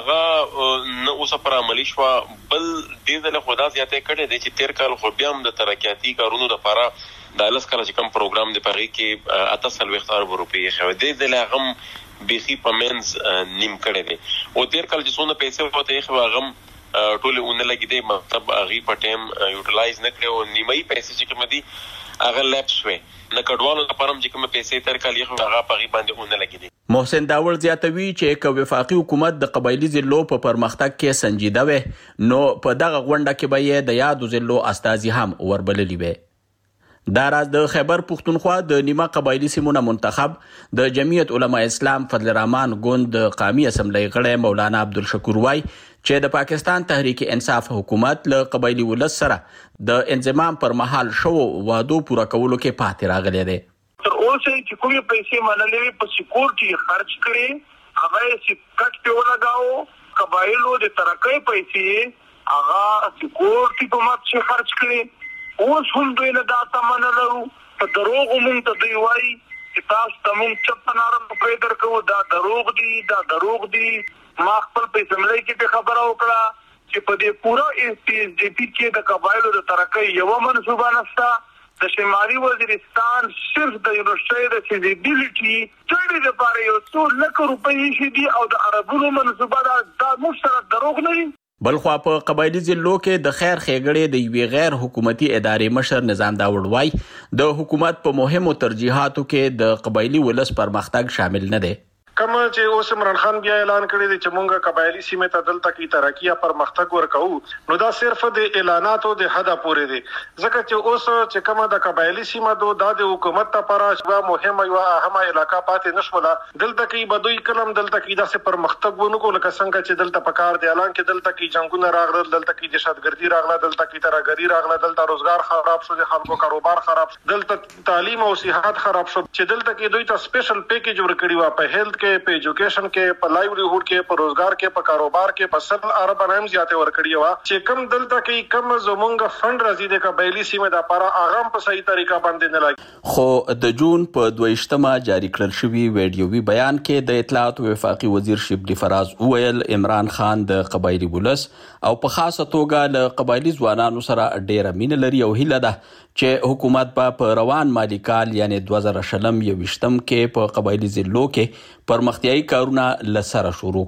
Speaker 10: هغه نه اوس پر عملی شو. بل دې له خدا زیاته کړي دي چې تیر کال خو بیا هم د ترقیاتي کارونو لپاره د لس کال چې کوم پروګرام دی په هغه کې اته سل وختار بوروپې خو دې له غم بيخي پمنز نیم کړي دي او تیر کال چې څونه پیسې وته خو غم ټول اون لګي دي مطلب هغه په ټیم یوټیلایز نه کړو نیمه پیسې چې کوم دي هغه لیپس وي نه کډوالو لپاره چې کوم پیسې تر کال یې هغه په غي باندې اون لګي دي.
Speaker 7: محسن داوړ زیاتوي چې ک وفاقي حکومت د قبایلی ضلعو په پرمختګ کې سنجیده وي نو په دغه غونډه کې به یې د یادو ضلعو استازي هم وربللی وي. دا راز د خیبر پښتونخوا د نیمه قبایلی سیمونه منتخب د جمعیت علما اسلام فضل الرحمن ګوند د قومي اسمبلی غړی مولانا عبدالشکور وای چې د پاکستان تحریک انصاف حکومت له قبایلی ولس سره د انضمام پر مهال شو وعدو پوره کولو کې پاتې راغلی دی.
Speaker 26: تر اوسه چې کومې پیسې منلې په سکیورټي خرج کړي هغه یې کټ په ولګاو قبایلو د ترقۍ پیسې هغه سکیورټي په مات شي خرج کړي. اوس هم دوی نه دا تمنه لرو په دروغ مونږ ته دوی وایي چې تاسو ته مونږ چپناره روپۍ درکوو دا دروغ دي دا دروغ دي. ما خپل په اسمبلی کې خبره وکړه چې په دې پورا اس پی اس ډي پی کې د قبایلو د ترقۍ یو منصوبه نشته. د شمالي وزیرستان صرف د یونیورسيټي د فیزیبিলিټي ټړې لپاره یو څو لک روپۍ شي دي او د عربونو منصوبه دا مشترک دروغ نه دي.
Speaker 7: بلخوا په قبایلی ضلعو کې د خیر ښېګړې د یوې غیر حکومتي ادارې مشر نظام داوړ وای د حکومت په مهمو ترجیحاتو کې د قبایلی ولس پرمختګ شامل نه دی.
Speaker 11: کوم چې اوس عمران خان بیا اعلان کړی دی چې مونږه قبایلی سیمه ته دلته کې ترقی یا پرمختګ ورکوو نو دا صرف د اعلاناتو د حدا پورې دی ځکه چې اوس چې کومه د قبایلی سیمه دو د حکومت لپاره شوا مهمه یو اهمه علاقہ پاتې نشوله دلته کې بدوی کلم دلته کې داسې پرمختګ ونکو لکه څنګه چې دلته پکار دی اعلان کې دلته کې جنگونه راغله دلته کې دهشتګردي راغله دلته کې ترهګری راغله دلته روزګار خراب شو د خلکو کاروبار خراب دلته تعلیم او صحت خراب شو چې دلته کې دوی ته سپیشل پیکیج ورکړي وا په هیلث کې په ایجوکیشن کې په لایولیهود کې په روزګار کې په کاروبار کې په سل ارب انعام زیاته ورکړي وا چې کم دلته کې کم زمونږ فند راځي د قبایلی سیمه د لپاره اغم په صحیح طریقه باندې نه لګي.
Speaker 7: خو د جون په دویشتمه جاری کړل شوی ویډیوي بیان کې د اطلاعات او وفاقي وزیر شبلی فراز وویل عمران خان د قبایلی ولس او په خاصه توګه له قبایلی ځوانانو سره ډېره مینه لري او هیله ده چې حکومت په روان مالی کال یعنی دوه زره شلم یویشتم کې په قبایلی ضلعو کې پرمختیايي کارونه لسره شروع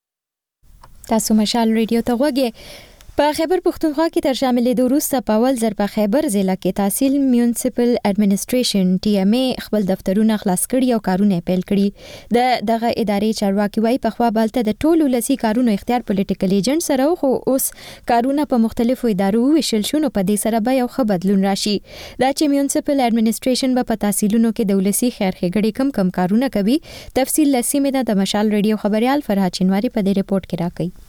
Speaker 7: کړي.
Speaker 1: تاسو مشال ریډیو ته غوږی. په خیبر پختونخوا کې تر شاملېدو وروسته په اول ځل په خیبر ضلع کې تحصیل میونسپل اډمنسټریشن ټي ام ای خپل دفترونه خلاص کړي او کارونه پیل کړي. د دغه ادارې چارواکي وایي په خوا بالته د ټولو لسی کارونو اختیار پولیټیکل ایجنټ سره خو اوس کارونه په مختلفو ادارو ویشل شو نو په دې سره به یو ښه بدلون راشي. دا چې میونسپل اډمنسټریشن به په تحصیلونو کې د ولسی خیر ښېګړې کم کم کارونه کوي. تفصیل لسی مې د مشال ریډیو خبريال فرحات چنواری په دې ریپورت کې راکړي.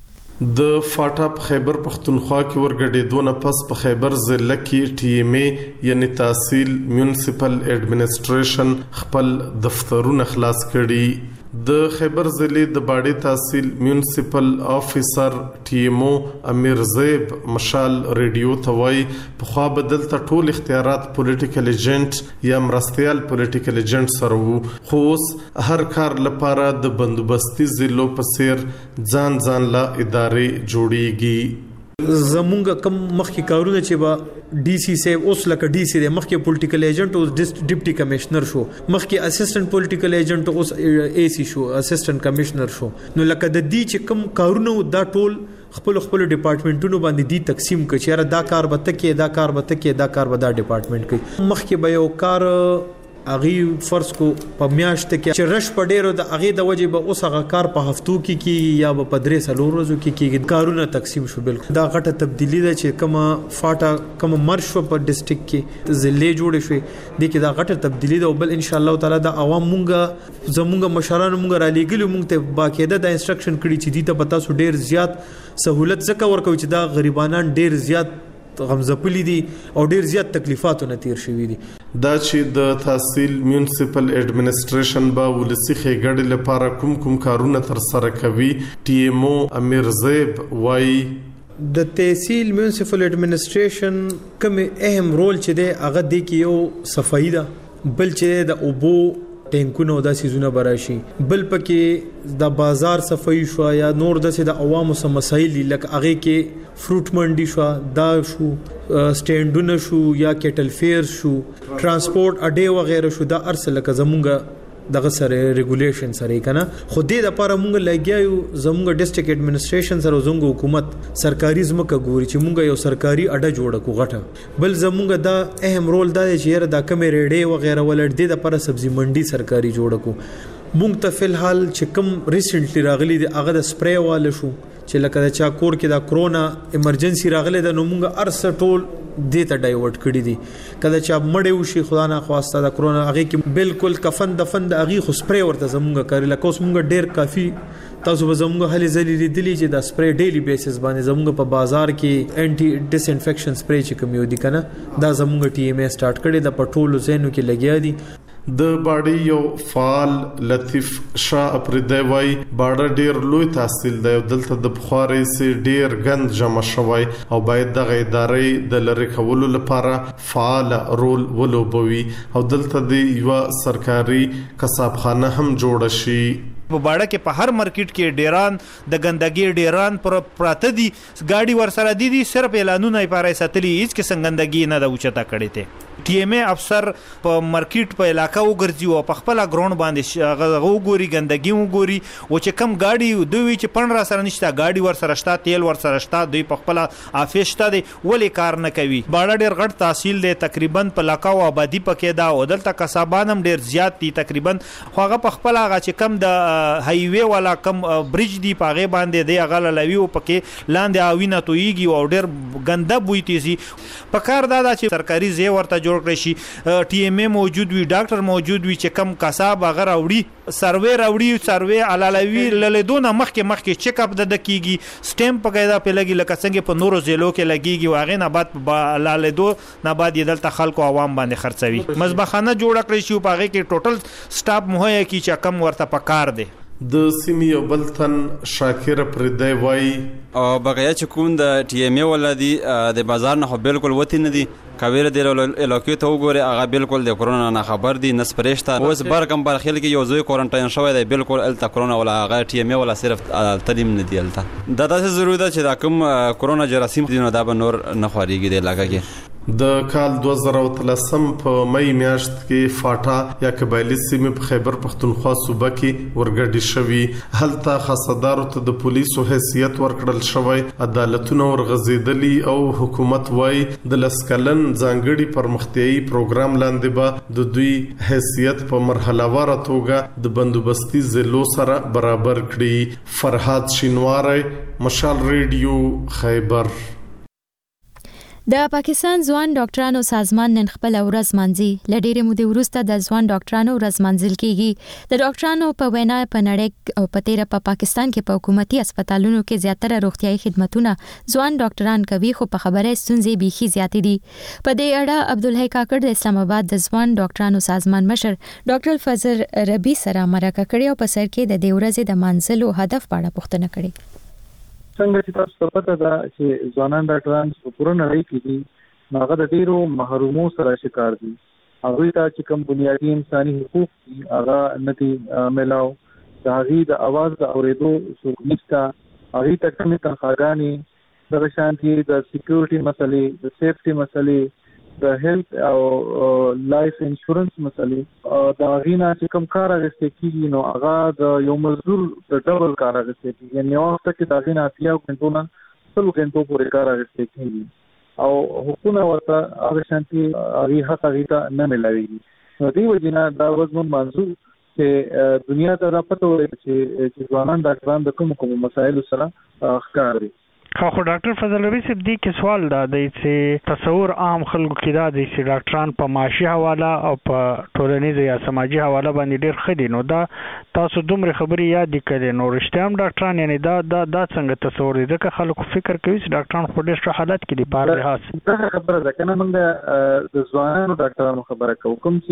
Speaker 6: د فاټا خیبر پختونخوا کې ورګډېدونه پس په خیبر ضلع کې ټي ام ای یعنی تحصیل میونسپل اډمنسټریشن خپل دفترونه خلاص کړي. د خیبر ضلع د باډي تحصیل میونسپل افیسر ټي ام او امیر زیب مشال ریډیو توای په خوا بدل ته ټول اختیارات پولیټیکل ایجنټ یا مرستيال پولیټیکل ایجنټ سره وو خو هر کار لپاره د بندوبستي ضلعو په سیر ځان ځان لا ادارې جوړیږي.
Speaker 25: زمونږ کم مخکې کارونه چې با ډي سي سیب اوس لکه ډي سي د مخکې پولیټیکل ایجنټ او ډیپټي کمشنر شو مخکې اسسټنټ پولیټیکل ایجنټ اوس اي سي شو اسسټنټ کمشنر شو نو لکه د دې چې کم کارونه دا ټول خپل خپل ډپارټمنټونو باندې دي تقسیم کړي چې دا کار به تکي دا کار به تکي دا کار به دا ډپارټمنټ کوي. مخکې به یو کار اغي فرض کو په میاشت کې چې رش په ډیرو د اغي د وجه به اوس هغه کار په هفتو کې کې یا په پدرې سلور ورځو کې کې کارونه تقسیم شو. بالکل دا غټه تبدیلی ده چې کومه فاټا کومه مرش په ډیسټریکټ کې ضلع جوړ شي د کې دا غټه تبدیلی ده او بل ان شاء الله تعالی د عوام مونږه زمونږ مشرانو مونږ را لېګلو مونږ ته باقاعده د انسټرکشن کړی چې دي ته پتا سو ډیر زیات سہولت زکه ورکوي چې دا غریبانان ډیر زیات غمزپلی دي او ډیر زیات تکلیفاتو نه تیر شوی دي.
Speaker 6: دا چې د تحصیل میونسپل اډمنسټریشن با ولسی خېګړې لپاره کوم کوم کارونه تر سره کوي ټي ام او امیر زیب وای
Speaker 25: د تحصیل میونسپل اډمنسټریشن کوم اهم رول چې دی هغه دی کې یو صفائی ده بل چې د اوبو ټینکونو د سيزونه براشي بل پکې د بازار صفائی شو یا نور د د عوامو سم مسایل لکه هغه کې فروټ منډي شو دا شو سټینډونه شو یا کېټل فیر شو ترانسپورت اډې وغیرہ شو دا ارسل لکه زمونږه دغه سره ریګولیشن سره کنه خو دې د لپاره مونږ لګیاو زمونږ ډیسټریکټ اډمنسټریشن سره زمونږ حکومت سرکاري ځمکه ګوري چې مونږ یو سرکاري اډه جوړه کو غټه بل زمونږ دا اهم رول دا چې یره د کمې ریډې وغیرہ ولر دې د لپاره سبزی منډي سرکاري جوړه کو مونږ ته فل حال چې کوم ریسنټلی راغلي د هغه د سپری واله شو چې لکه د چا کور کې د کرونا ایمرجنسي راغله د نو مونږ ارسه ټول دې ته ډایورټ کړی دي کله چې مړې وشي خدا نه خواسته د کرونا هغه کې بالکل کفن دفن د هغه خو سپری ورته زمونږ کړی لکه اوس مونږ ډیر کافي تاسو به زمونږ هلي ځلې لیدلی چې د سپری ډیلی بیسس باندې زمونږ په بازار کې انټي ډیس انفیکشن سپری چې کوم یو دي کنه دا زمونږ ټي ام ای سٹارټ کړی د پټولو زینو کې لګیا دي.
Speaker 6: د باډي یو فعال لطیف شاه اپریدی وای باډه ډیر لوی تحصیل دی دلته د بخاري سي ډیر غند جمع شوی او باید د ادارې د لری کولو لپاره فعال رول ولوبوي او دلته د یو سرکاري کسابخانه هم جوړ شي.
Speaker 13: په باړه کې په هر مارکیټ کې ډیران د ګندګي ډیران پر پراته دي ګاډي ورسره دي دي صرف اعلانونه یې پاره ساتلي هیڅ کې څنګه نه دا اوچتا کړی ته ټي ایم ای افسر په مارکیټ په علاقہ وګرځي او په خپل غراوند باندې هغه وګوري ګندګي وګوري او چې کم گاډي دوی چې پن را سره نشته گاډي ور سره شته تیل ور سره شته دوی په خپل افیس ته دی ولې کار نه کوي باړه ډیر غټ تحصیل دی تقریبا په علاقہ او آبادی پکې دا او دلته کسبانم ډیر زیات دي تقریبا خو هغه په خپل هغه چې کم د هایوي والا کم برج دی پاغه باندې دی هغه لوي او پکې لاندې اوینه تویږي او ډیر ګنده بوی تیزي په کار دا چې سرکاري ځای ورته جوړ کړی شي ټي ایم ای موجود وي ډاکټر موجود وي چې کم کسب هغه راوړي سروې راوړي سروې علالوي للیدونه مخکې مخکې چیک اپ د دکیږي سټیمپ په قاعده په لګي لکه څنګه په نورو ضلعو کې لګيږي واغې نه بعد لالیدو نه بعد دلته خلکو عوام باندې خرڅوي مذبحانه جوړ کړی شي په هغه کې ټوټل سټاپ مهیا کی چې کم ورته پکار دی
Speaker 6: د سیمې یو بل تن شاکر پردی وای
Speaker 15: او بقیا چې کوم د ټي ایم ای ولادي د بازار نه بالکل وتی نه دي کاویر د علاقې ته وګوره هغه بالکل د کرونا نه خبر دي نس پرېشته اوس برکم برخیل کې یو ځای کوارنټاین شوی دی بالکل الته کرونا ولا هغه ټي ایم ای ولا صرف تلیم نه دی الته دا داسې ضروري ده چې دا کوم کرونا جراثیم دي نو دا به نور نه خوريږي د علاقې کې
Speaker 6: د کال دوه زره وتلسم په مې میاشت کې فاټا یا قبایلی سیمې په خیبر پختونخوا صوبه کې ورګډې شوې هلته خاصدارو ته د پولیسو حیثیت ورکړل شوی عدالتونه ورغزیدلی او حکومت وای د لسکلن ځانګړي پرمختیايي پروګرام لاندې به د دوی حیثیت په مرحله واره توګه د بندوبستي ضلعو سره برابر کړي فرهاد شینواری مشال ریډیو خیبر
Speaker 1: د پاکستان ځوان ډاکټرانو سازمان نن خپل ورځ مانځي لډېرې مودې وروسته د ځوان ډاکټرانو ورځ مانځل کیږي د ډاکټرانو په وینا په نړۍ او په تیر په پاکستان کې په حکومتي هسپتالونو کې زیاتره روغتيایي خدماتونه ځوان ډاکټران کوي خو په خبره ستونزې بيخي زیاتې دي په دې اړه عبدالحی کاکړ د اسلام آباد د ځوان ډاکټرانو سازمان مشر ډاکټر فضل ربی سره مرکه کړې او په سر کې د دې ورځې د مانځلو هدف په اړه پوښتنه کړې
Speaker 22: څنګه چې تاسو ته پته ده چې ځوانان ډاکټران په پوره نړۍ کې دي هغه د ډیرو محرومو سره شکار دي هغه ته چې کوم بنیادی انساني حقوق دي هغه نتي ملاو د هغه د आवाज د اوریدو څوک نشته هغه ته کومه تنخواګانی د شانتي د سکیورټي مسلې د سیفټي مسلې د هیلث او لایف انشورنس مسلې دا غینا چې کوم کار راځي کیږي نو هغه د یو مزدور د ډبل کار راځي کیږي یعنی یو وخت کې دا غینا اتیا غنټونه څلو غنټو پورې کار راځي کیږي او حقوقونه ورته هغه شانتي هغه حق هغه نه ملويږي نو دی وجنه دا وزن منظور چې دنیا ته راپته ورته چې ځوانان ډاکټران د کوم کوم مسایلو سره ښکار دي
Speaker 16: خو ډاکټر فضل ربی صاحب دی کې سوال دا دی چې تصور عام خلکو کې دا دی چې ډاکټران په معاشي حواله او په ټولنیز یا سماجی حواله باندې ډیر خدي نو دا تاسو دومره خبري یاد کړئ نو رښتیا هم ډاکټران یعنی دا دا دا څنګه تصور دي ځکه خلکو فکر کوي چې ډاکټران په ډیر حالت کې دي په لحاظ
Speaker 22: دا خبره ده کنه موږ د ځوانانو ډاکټرانو خبره کوو کوم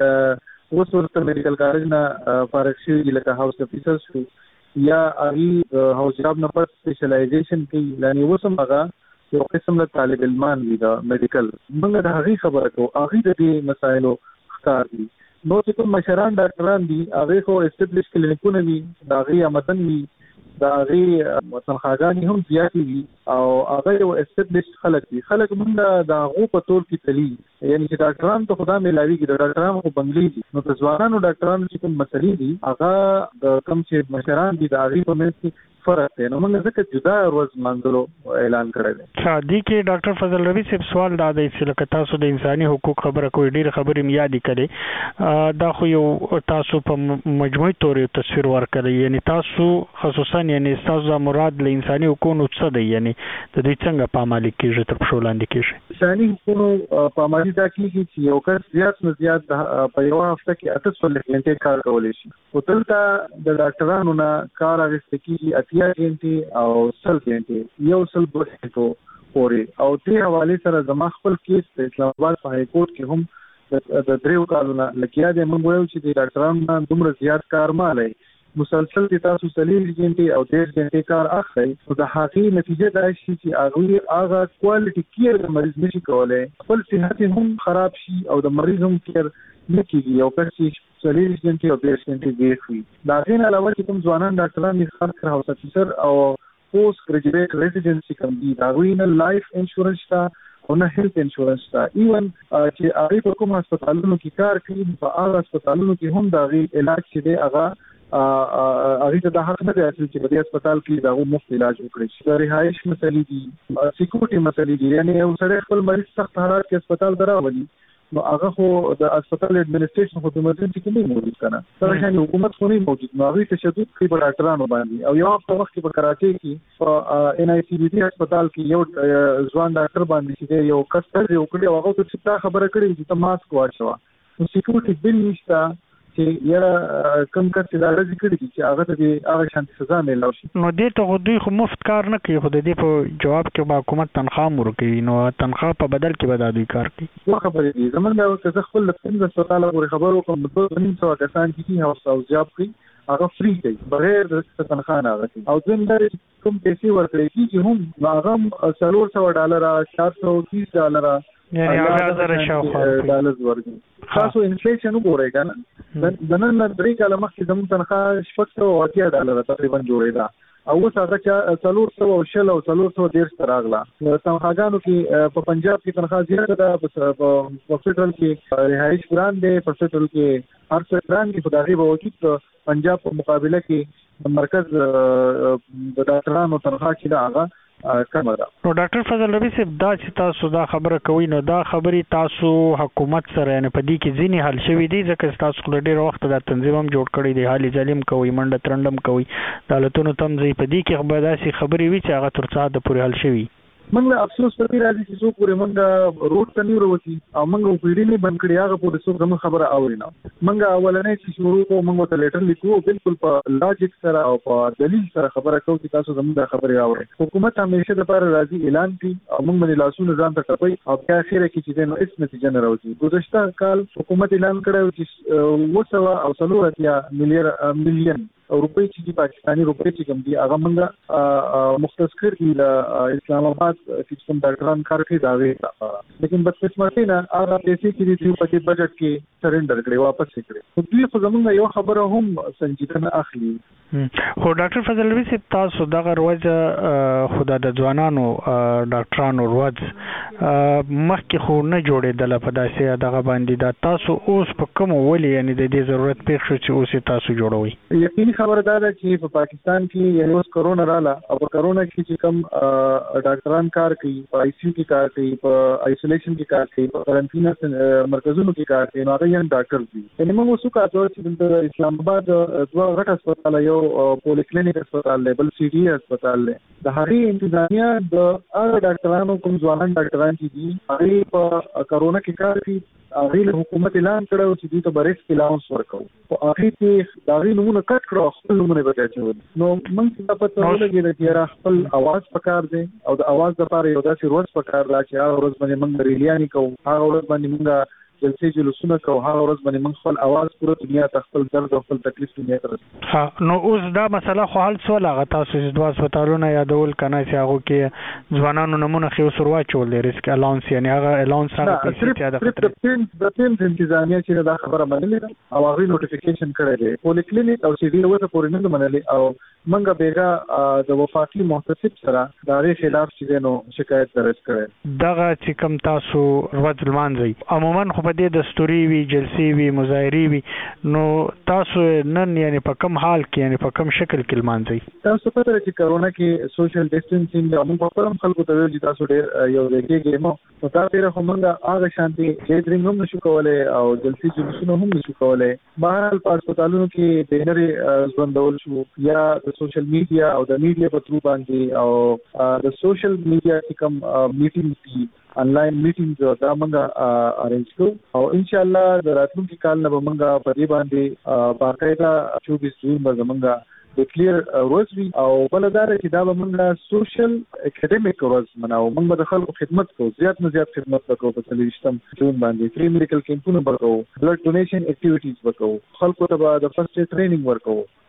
Speaker 22: چې اوس ورته میډیکل کالج نه فارغ شوي لکه هاوس افیسر شو یا اغي هاوس جاب نه پس سپیشلایزیشن کې لانی وسم هغه یو قسم له طالب علمان دي دا میډیکل موږ د هغه خبره کوو هغه د دې مسایلو ښکار دي نو چې کوم مشران ډاکټران دي هغه خو اسټابلیش کلینیکونه دي دا غي آمدن دي دا غي متنخواګانی هم زیاتې دي او هغه یو اسټابلیش خلک دي خلک موږ د هغه په تور کې تللی یعنی چې ډاکټران ته خدا ملاويږي د ډاکټرانو په بنگلې دي نو د ځوانانو ډاکټرانو چې کوم مسلې دي هغه د کم چې مشران دي د هغه په منځ کې فرق دی نو موږ ځکه جدا ورځ مانځلو اعلان کړی دی
Speaker 16: ښه دی کې ډاکټر فضل ربی صاحب سوال دا دی چې لکه تاسو د انساني حقوق خبره کوئ ډېر خبرې مې یادې کړې دا خو یو تاسو په مجموعي تور تصویر ورکړی یعنی تاسو خصوصا یعنی تاسو مراد له انساني حقوقو څه دی یعنی د دې څنګه پامالي کېږي تر پښو لاندې کېږي
Speaker 22: انساني حقوقو پامالي دا کېږي چې یو کس زیات نه زیات په یو هفته کې اته څلور غنټې کار کولی شي او دلته د ډاکټرانو نه کار اخیستل کېږي اتیا غنټې او سل غنټې یو سل دوه غنټو پورې او دې حوالې سره زما خپل کیس په اسلام آباد په های کورټ کې هم د دریو کالونو لکه دا موږ وایو چې د ډاکټرانو نه دومره زیات کار مالي مسلسل د تاسو سلیل غنټې او ډېر غنټې کار اخلي او د حقیقي نتیجه دا شي چې هغه هغه کوالټي کیر د مریض نشي کولای خپل صحت هم خراب شي او د مریض هم کیر نه کیږي او کله چې چلیش غنټې او دیرش غنټې بیخ وي. دا غین علاوه چې کوم ځوانان ډاکټران دي خاص کر هاوس افیسر او پوسټ ګریجویټ ریزیډنسي کوم دي دا غوی نه لایف انشورنس تا او نه هیلث انشورنس تا ایون چې هغه په کوم هسپتالونو کې کار کوي په هغه هسپتالونو کې هم دا غي علاج چې دی هغه هغه ته د حق نه دی چې په دې هسپتال کې دا مفت علاج وکړي. چې رهایش مسلې دي سکیورټي مسلې دي یعنی یو سړی خپل مریض سخت حالات کې هسپتال دراولي نو هغه خو د هسپتال اډمنسټریشن خو د ایمرجنسي کې نه موجود کنه سره شان حکومت خو نه موجود نو هغه تشدد کوي په ډاکټرانو باندې. او یو په وخت کې په کراچي کې په ان آی سی بي ټي هسپتال کې یو ځوان ډاکټر باندې چې یو کس یو کړي هغه ته څه خبره کړې چې ته ماسک واچوه نو سکیورټي بل نشته چې یاره کم کس چې دا راځي کړي چې هغه ته هغه شان سزا ملو شي.
Speaker 16: نو دې ته دوی خو مفت کار نه کوي خو د دې په جواب کې به حکومت تنخواه ورکوي نو تنخواه په بدل کې به دا دوی کار کوي.
Speaker 22: څه خبرې دي زمونږ یو څه خپل د هسپتال پورې خبرو کوم په نیم سو کسان چې هاوس او جاب کوي هغه فری دی بغیر د تنخواه نه غوښتي او ځین کوم پیسې ورکړي چې هم هغه څلور سوه ډالر چار سوه تیس ډالر
Speaker 16: یعنی هغه زره شاوخوا
Speaker 22: ډالر ورکړي. خاصو انفلیشن وګورئ کنه د نن درې کاله مخکې زموږ تنخواه شپږ سوه اتیا ډالر تقریبا جوړېده او اوس هغه چې څلور سوه او شل او څلور سوه دېرش ته راغله. تنخواهګانو کې په پنجاب کې تنخواه زیاته ده په فیډرل کې رهایش ګران دی په فیډرل کې هر څه ګران دي خو د هغې باوجود په پنجاب په مقابله کې مرکز د ډاکټرانو تنخواه چې ده هغه کمه ده.
Speaker 16: نو ډاکټر فضل ربی صاحب دا چې تاسو دا خبره کوي نو دا خبرې تاسو حکومت سره یعنې په دې کې ځینې حل شوي دي ځکه تاسو خو له ډېر وخته دا تنظیم هم جوړ کړی دی حالې ظالم کوئ منډه ترنډم کوئ د حالتونو تم ځئ په دې کې به داسې خبرې وي چې هغه تر څه حده پورې حل شوي.
Speaker 22: موږ له افسوس په دې راځي چې څوک پورې موږ روډ ته نه وروتي او موږ اوپیډي نه بند کړي هغه پورې څوک زموږ خبره اوري نه. موږ اولنې چې شروع کوو موږ ته لیټر لیکو بالکل په لاجیک سره او په دلیل سره خبره کوو چې تاسو زموږ خبرې اورئ. حکومت همیشه د لپاره راځي اعلان کوي او موږ باندې لاسونه ځان ته ټپوي او بیا اخره کې چې نو هیڅ نتیجه نه راوځي. گذشته کال حکومت اعلان کړی چې اوه سوه او څلور اتیا میلیون روپۍ چې پاکستاني روپۍ چې کوم دي هغه موږ مختص کړي د اسلام آباد چې کوم ډاکټران کار کوي دا وی لیکن بدقسمتي نه هغه پیسې چې دي په دې بجټ کې سرندر کړي واپس کړي. خو دوی خو زموږ یو خبره هم سنجیده نه اخلي.
Speaker 16: خو ډاکټر فضل ربی صاحب تاسو دغه ورځ خو د ځوانانو ډاکټرانو ورځ مخکې خو نه جوړېدله په داسې دغه باندې دا تاسو اوس په کومو ولې یعنې د دې ضرورت پېښ شو چې اوس یې تاسو جوړوئ؟
Speaker 22: یقیني خبره دا ده چې په پاکستان کې یعنې اوس کرونا رااله او په کرونا کې چې کوم ډاکټران کار کوي په آی سی یو کې کار کوي په آیسولیشن کې کار کوي په قرنطینه مرکزونو کې کار کوي نو هغه یې ډاکټر دي. یعنې موږ اوس وکړو چې د اسلام آباد دوه غټ هسپتال یو پولی کلینیک هسپتال دی بل سی ډي هسپتال دی د هغې انتظامیه د هغه ډاکټرانو کوم ځوانان ډاکټران چې دي هغې په کرونا کې کار کوي هغې له حکومت اعلان کړی چې دوی ته به ریسک الاونس ورکوو په هغې کې د هغې نومونه کټ کړو خپل نومونه به اچول نو موږ ته پته ولګېده چې یاره خپل اواز پکار دی او د اواز دپاره یو داسې ورځ پکار ده چې هغه ورځ باندې موږ ریلیانې کوو هغه ورځ باندې موږ جلسې جلوسونه کوو هغه ورځ باندې موږ خپل اواز پوره دنیا ته خپل درد او خپل تکلیف دنیا ته رسوو.
Speaker 16: نو اوس دا مسله خو حل شوله هغه تاسو چې دوه هسپتالونه یادول که نه چې هغو کې ځوانانو نومونه ښې اوس ور واچول دی ریسک الاونس یعنې هغه الاونس هغه پیسې چې د پیمز انتظامیه چې دا خبره منلې ده او هغوی نوټیفیکیشن کړی دی پولی کلینیک او سی ډي اوسه پورې نه ده منلې او موږ بېګا د وفاقي محتسب سره د هغې خلاف چې دی نو شکایت درج کړی. دغه چې کوم تاسو ورځ لمانځئ عموما خو په دې دستوري وي جلسې وي مظاهرې وي نو تاسو نن یعنې په کوم حال کې یعنې په کوم شکل کې لمانځئ؟
Speaker 22: تاسو پته ده چې کرونا کې سوشل ډسټنسینګ موږ په خپل هم خلکو ته ویل چې تاسو ډېر یو ځای کېږئ مو نو دا تېره خو موږ هغه شانتې ګیدرینګ هم نشو کولی او جلسې جلوسونه هم نشو کولی. بهرحال په هسپتالونو کې بینرې ځوندول شو یا د سوشل میډیا او د میډیا په ترو باندې او د سوشل میډیا چې کوم میټینګ دي آنلاین میټینګ دا موږ ارینج کوو او انشاءالله د راتلونکي کال نه به موږ په دې باندې باقاعده چوبیس جون به زموږ د کلیر ورځ وي او بله دا ده چې دا به موږ سوشل اکیډمیک ورځ مناو موږ به د خلکو خدمت کوو زیات نه زیات خدمت به کوو په څلېرویشتم جون باندې فری میډیکل کیمپونه به کوو بلډ ډونیشن اکټیویټیز به کوو خلکو ته به د فرسټ ایډ ټریننګ ورکوو